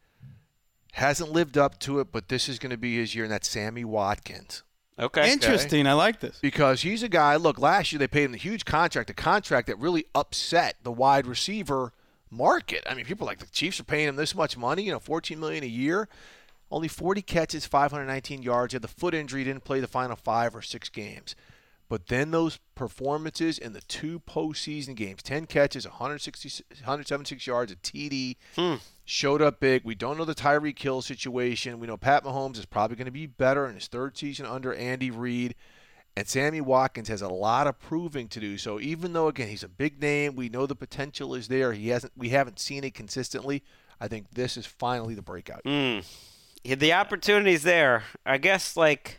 hasn't lived up to it, but this is going to be his year, and that's Sammy Watkins. Okay. Interesting. I like this. Because he's a guy, look, last year they paid him a huge contract, a contract that really upset the wide receiver market. I mean, people like the Chiefs are paying him this much money, you know, fourteen million dollars a year. Only forty catches, five hundred nineteen yards. He had the foot injury, didn't play the final five or six games. But then those performances in the two postseason games, ten catches, one hundred sixty, one hundred seventy-six yards, a T D, Hmm. showed up big. We don't know the Tyreek Hill situation. We know Pat Mahomes is probably going to be better in his third season under Andy Reid. And Sammy Watkins has a lot of proving to do. So even though, again, he's a big name, we know the potential is there. He hasn't. We haven't seen it consistently. I think this is finally the breakout. Mm. Yeah, the opportunity's there. I guess like.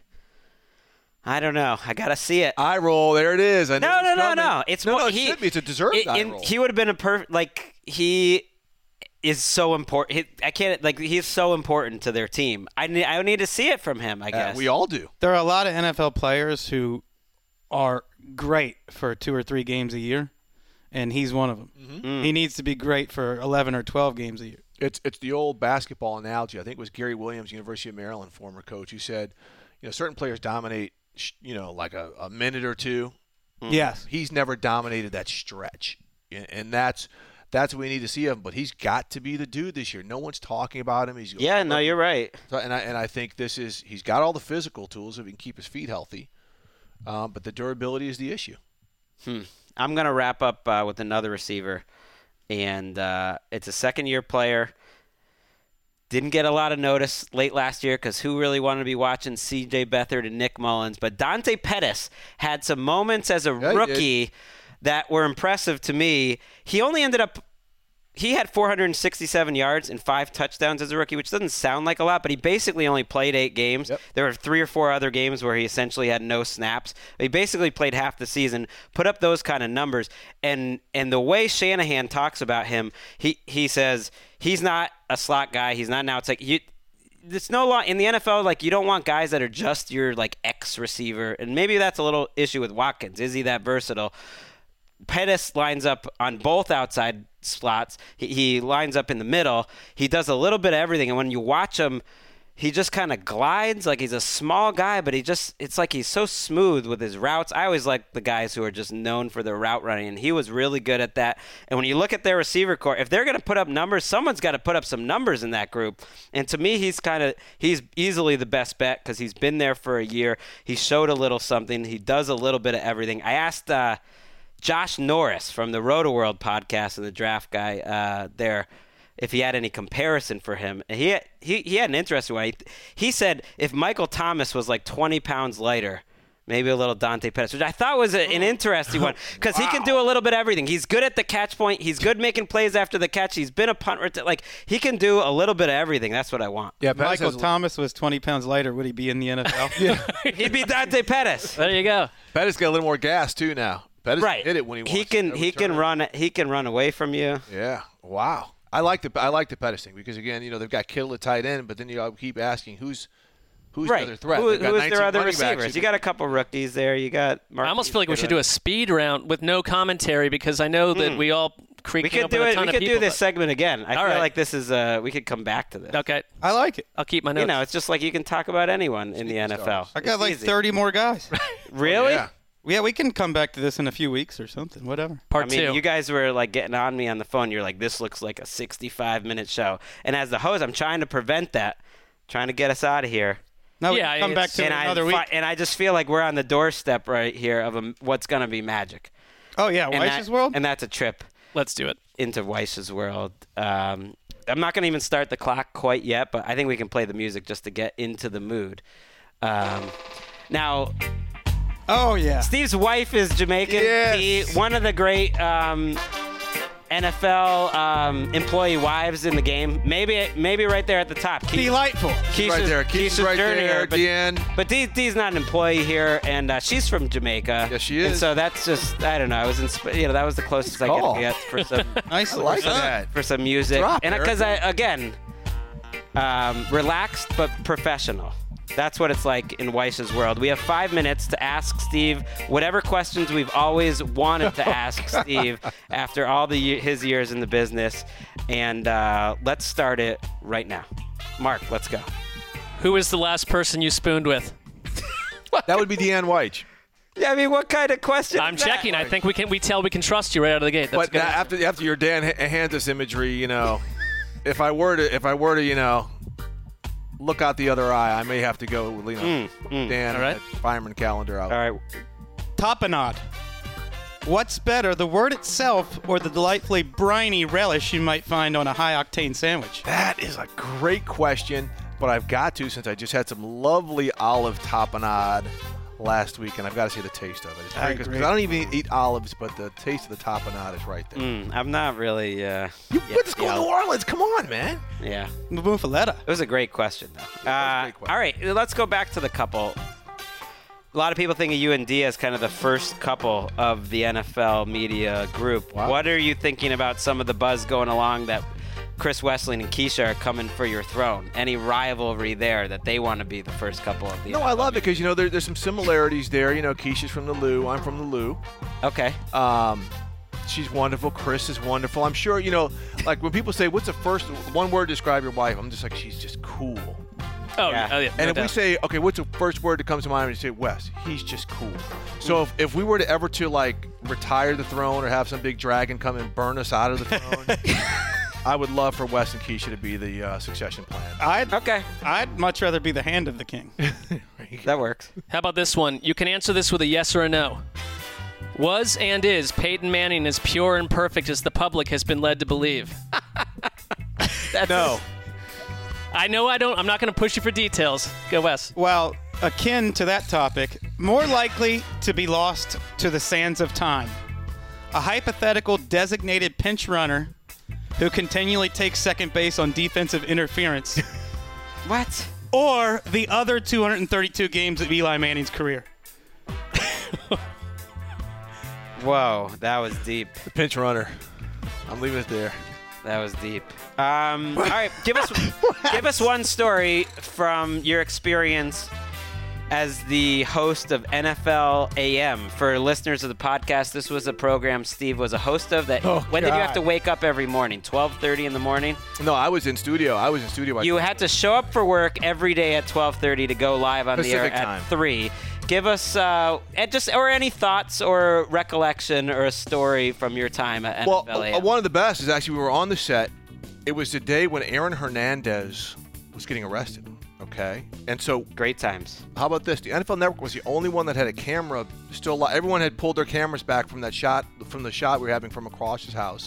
I don't know. I gotta see it. Eye roll. There it is. I knew No, it was no, no, coming. no. It's no, more, no, it he, should be. It's a deserved it- eye in- roll. He would have been a perfect. Like he is so important. He, I can't. Like he's so important to their team. I need. I need to see it from him. I Uh, guess we all do. There are a lot of N F L players who are great for two or three games a year, and he's one of them. Mm. He needs to be great for eleven or twelve games a year. It's it's the old basketball analogy. I think it was Gary Williams, University of Maryland, former coach, who said, you know, certain players dominate, sh- you know, like a, a minute or two. Yes. He's never dominated that stretch, and, and that's that's what we need to see of him. But he's got to be the dude this year. No one's talking about him. He's Yeah. No, you're right. So, and I and I think this is he's got all the physical tools if he can keep his feet healthy, um, but the durability is the issue. Hmm. I'm going to wrap up uh, with another receiver, and uh, it's a second-year player. Didn't get a lot of notice late last year because who really wanted to be watching C J Beathard and Nick Mullins? But Dante Pettis had some moments as a Yeah, he rookie that were impressive to me. He only ended up – he had four hundred sixty-seven yards and five touchdowns as a rookie, which doesn't sound like a lot, but he basically only played eight games. Yep. There were three or four other games where he essentially had no snaps. He basically played half the season, put up those kind of numbers. And and the way Shanahan talks about him, he, he says he's not a slot guy. He's not now. It's like you – it's no long in the N F L. Like you don't want guys that are just your like X receiver, and maybe that's a little issue with Watkins. Is he that versatile? Pettis lines up on both outside slots. He, he lines up in the middle. He does a little bit of everything, and when you watch him, he just kind of glides. Like he's a small guy, but he just it's like he's so smooth with his routes. I always like the guys who are just known for their route running, and he was really good at that. And when you look at their receiver core, if they're going to put up numbers, someone's got to put up some numbers in that group. And to me, he's kind of he's easily the best bet because he's been there for a year. He showed a little something. He does a little bit of everything. I asked uh, Josh Norris from the Roto World podcast and the draft guy uh, there if he had any comparison for him. And he, he, he had an interesting one. He, he said if Michael Thomas was like twenty pounds lighter, maybe a little Dante Pettis, which I thought was a, an interesting one because wow. he can do a little bit of everything. He's good at the catch point. He's good making plays after the catch. He's been a punt return. Like, he can do a little bit of everything. That's what I want. Yeah, if Michael has, Thomas was twenty pounds lighter, would he be in the N F L? Yeah. He'd be Dante Pettis. There you go. Pettis got a little more gas, too, now. Pettis right. hit it when he wants. He can he can run he can run away from you. Yeah. Wow. I like the I like the Pettis thing because again, you know, they've got Kittle at tight end, but then you keep asking who's who's right. the other threat. Who, who is their other receivers? You got a couple rookies there. You got. Mark I almost feel like we should do a speed round with no commentary because I know that mm. we all creaking we could up do with a it. ton We of could people, do this but... segment again. I all feel right. like this is. Uh, we could come back to this. Okay. I like it. I'll keep my notes. You know, it's just like you can talk about anyone in the N F L. I got it's like easy. thirty more guys. Really? Oh, yeah. Yeah, we can come back to this in a few weeks or something, whatever. Part I mean, two. you guys were like getting on me on the phone. You're like, this looks like a sixty-five minute show. And as the host, I'm trying to prevent that, trying to get us out of here. No, we Yeah, can come back it's- to it and another I, week. fi- And I just feel like we're on the doorstep right here of a, what's going to be magic. Oh, yeah, And Weiss's that- World? And that's a trip Let's do it. into Weiss's World. Um, I'm not going to even start the clock quite yet, but I think we can play the music just to get into the mood. Um, now... Oh, yeah. Steve's wife is Jamaican. Yes. He, one of the great um, N F L um, employee wives in the game. Maybe maybe right there at the top. Keisha, Delightful. Keisha's, right there. Keisha's right journey there, here, but, Deanne. but Dee, Dee's not an employee here, and uh, she's from Jamaica. Yes, she is. And so that's just, I don't know. I was insp- you know, that was the closest I call. could get for some Nice. I like for some- that. for some music. Drop, and Eric. because I again, um, relaxed but professional. That's what it's like in Weiss's World. We have five minutes to ask Steve whatever questions we've always wanted to ask Steve after all the ye- his years in the business. And uh, let's start it right now. Mark, let's go. Who was the last person you spooned with? That would be Deanne White. Yeah, I mean, what kind of question? I'm is that? checking. I think we can. We tell we can trust you right out of the gate. That's But good. now, after after your Dan H- hands us imagery, you know, if I were to if I were to you know look out the other eye, I may have to go with you know Mm, mm. Dan All right. fireman calendar out. All right. Tapenade. What's better, the word itself or the delightfully briny relish you might find on a high-octane sandwich? That is a great question, but I've got to since I just had some lovely olive tapenade last week, and I've got to say the taste of it. It's I very good agree. because I don't even eat olives, but the taste of the tapenade is right there. Mm, I'm not really. Uh, You yeah, went to school yeah, in New Orleans. Come on, man. Yeah. Muffaletta. It was a great question, though. a Uh, great question. All right, let's go back to the couple. A lot of people think of you and Dee as kind of the first couple of the N F L media group. Wow. What are you thinking about some of the buzz going along that Chris Wesseling and Keisha are coming for your throne? Any rivalry there that they want to be the first couple of the No, N F L I love it media? because you know there, there's some similarities there. You know, Keisha's from the Lou. I'm from the Lou. Okay. Um, she's wonderful. Chris is wonderful. I'm sure, you know, like when people say, what's the first one word to describe your wife? I'm just like, she's just cool. oh, yeah. yeah. Oh, yeah. And no if we doubt. say, okay, what's the first word that comes to mind when you say Wes? He's just cool. So if, if we were to ever to like retire the throne or have some big dragon come and burn us out of the throne, I would love for Wes and Keisha to be the uh, succession plan. I'd, Okay. I'd much rather be the hand of the king. That works. How about this one? You can answer this with a yes or a no. Was and is Peyton Manning as pure and perfect as the public has been led to believe? No. I know I don't. I'm not going to push you for details. Go Wes. Well, akin to that topic, more likely to be lost to the sands of time. A hypothetical designated pinch runner who continually takes second base on defensive interference. What? Or the other two hundred thirty-two games of Eli Manning's career. Whoa, that was deep. The pinch runner. I'm leaving it there. That was deep. Um, all right, give us give us one story from your experience as the host of N F L A M. For listeners of the podcast, this was a program Steve was a host of. That Oh, when did you have God. to wake up every morning? twelve thirty in the morning? No, I was in studio. I was in studio. You had to show up for work every day at twelve thirty to go live on Pacific the air time. at three. Give us uh, and just or any thoughts or recollection or a story from your time at Well, N F L A M. uh, one of the best is actually we were on the set. It was the day when Aaron Hernandez was getting arrested. Okay, and so Great times. how about this? The N F L Network was the only one that had a camera still alive. Everyone had pulled their cameras back from that shot, from the shot we were having from across his house.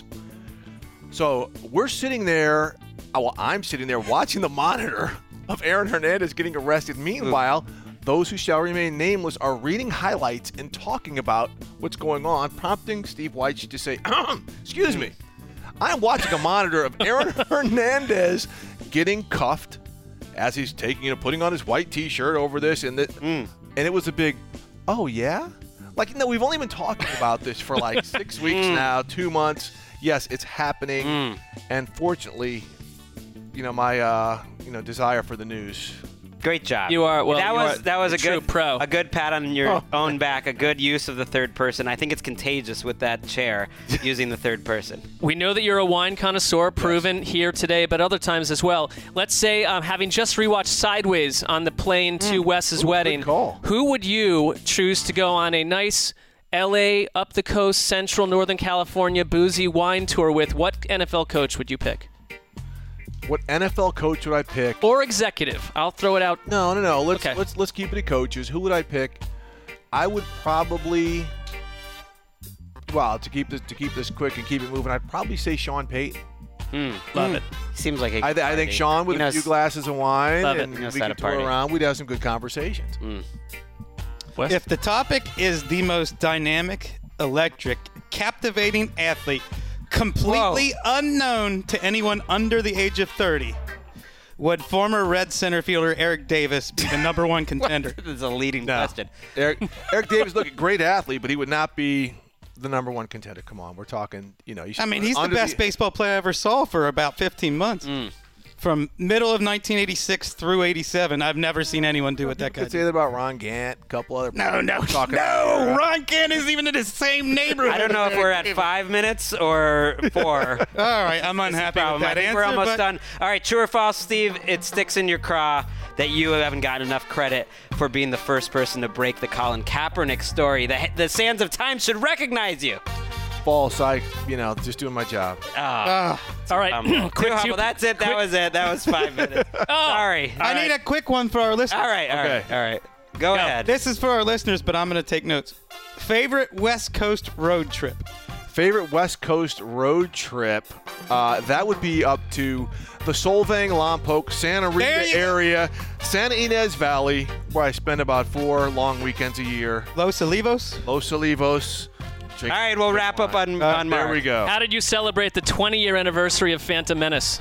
So we're sitting there. uh, Well, I'm sitting there watching the monitor of Aaron Hernandez getting arrested. Meanwhile, those who shall remain nameless are reading highlights and talking about what's going on, prompting Steve White to say, "Excuse me, I'm watching a monitor of Aaron Hernandez getting cuffed." As he's taking, you know, putting on his white T-shirt over this, and the, and it was a big, oh yeah, like no, we've only been talking about this for like six weeks now, two months. Yes, it's happening, and fortunately, you know, my uh, you know desire for the news. Great job. You are- well, that you was are that was a a true good pro. a good pat on your Oh. own back, a good use of the third person. I think it's contagious with that chair using the third person. We know that you're a wine connoisseur, proven here today, but other times as well. Let's say, um, having just rewatched Sideways on the plane to Wes's Ooh, wedding, good call. who would you choose to go on a nice L A, up the coast, central Northern California boozy wine tour with? What N F L coach would you pick? What N F L coach would I pick? Or executive? I'll throw it out. No, no, no. Let's Okay. let's let's keep it at coaches. Who would I pick? I would probably, well, to keep this to keep this quick and keep it moving, I'd probably say Sean Payton. Love it. Seems like a I, th- I think party. Sean with He a knows- few glasses of wine Love it. and He knows we how could to tour party. around. We'd have some good conversations. Wes? If the topic is the most dynamic, electric, captivating athlete, completely unknown to anyone under the age of thirty, would former Red center fielder Eric Davis be the number one contender? This is a leading No. question. Eric Eric Davis, look, a great athlete, but he would not be the number one contender. Come on, we're talking. You know, you I mean, he's the under best baseball player I ever saw for about fifteen months. From middle of nineteen eighty-six through eighty-seven, I've never seen anyone do what that guy Could say did. that about Ron Gant, a couple other. No, no, We're talking no! Ron Gant isn't even in the same neighborhood. I don't know if we're at five minutes or four. All right, I'm unhappy with Problem. I that think answer. we're almost but done. All right, true or false, Steve? It sticks in your craw that you haven't gotten enough credit for being the first person to break the Colin Kaepernick story. The, the sands of time should recognize you. False. I, you know, just doing my job. Ah, All right. Um, quick well, two- that's it. That was it. That was five minutes. Sorry. I need a quick one for our listeners. All right. All right. Okay. All right. Go ahead. This is for our listeners, but I'm going to take notes. Favorite West Coast road trip? Favorite West Coast road trip? Uh, that would be up to the Solvang, Lompoc, Santa There Rita you go. area, Santa Ynez Valley, where I spend about four long weekends a year. Los Olivos? Los Olivos. All right. We'll wrap up on, Uh, on there Mark. we go. How did you celebrate the twenty-year anniversary of Phantom Menace?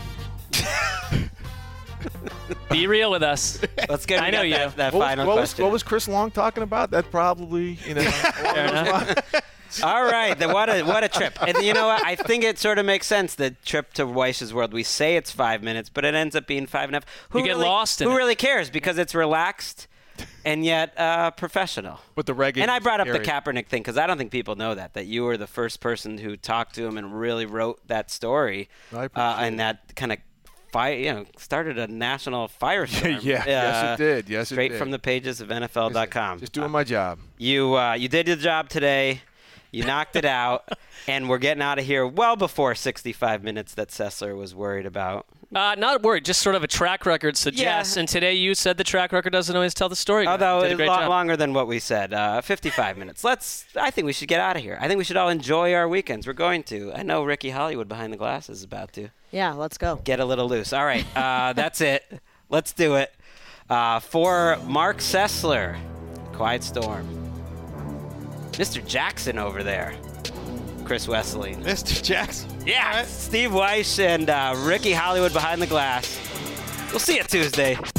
Be real with us. Let's get I know that, you. that, that What was, final what, was, question. what was Chris Long talking about? That probably, you know. Fair enough. All right, then what a what a trip! And you know what? I think it sort of makes sense. The trip to Weish's World. We say it's five minutes, but it ends up being five and a half. Who You get really, lost in Who it. really cares? Because it's relaxed and yet uh, professional. With the reggae. And I brought up the area. Kaepernick thing because I don't think people know that that you were the first person who talked to him and really wrote that story, I uh, appreciate and that kind of fire, you know, started a national firestorm. Yeah, yes, it uh, did. Yes, it Straight did. from the pages of N F L dot com. Just doing my job. You uh, you did your job today. You knocked it out, and we're getting out of here well before sixty-five minutes that Sessler was worried about. Uh, not worried, just sort of a track record suggests. Yeah. And today you said the track record doesn't always tell the story. Although Did a it's great lo- job. longer than what we said, uh, fifty-five minutes. Let's. I think we should get out of here. I think we should all enjoy our weekends. We're going to. I know Ricky Hollywood behind the glass is about to Yeah, let's go. get a little loose. All right, uh, that's it. Let's do it. Uh, for Mark Sessler, Quiet Storm. Mister Jackson over there, Chris Wesseling. Mister Jackson. Yeah, Steve Weiss and uh, Ricky Hollywood behind the glass. We'll see you Tuesday.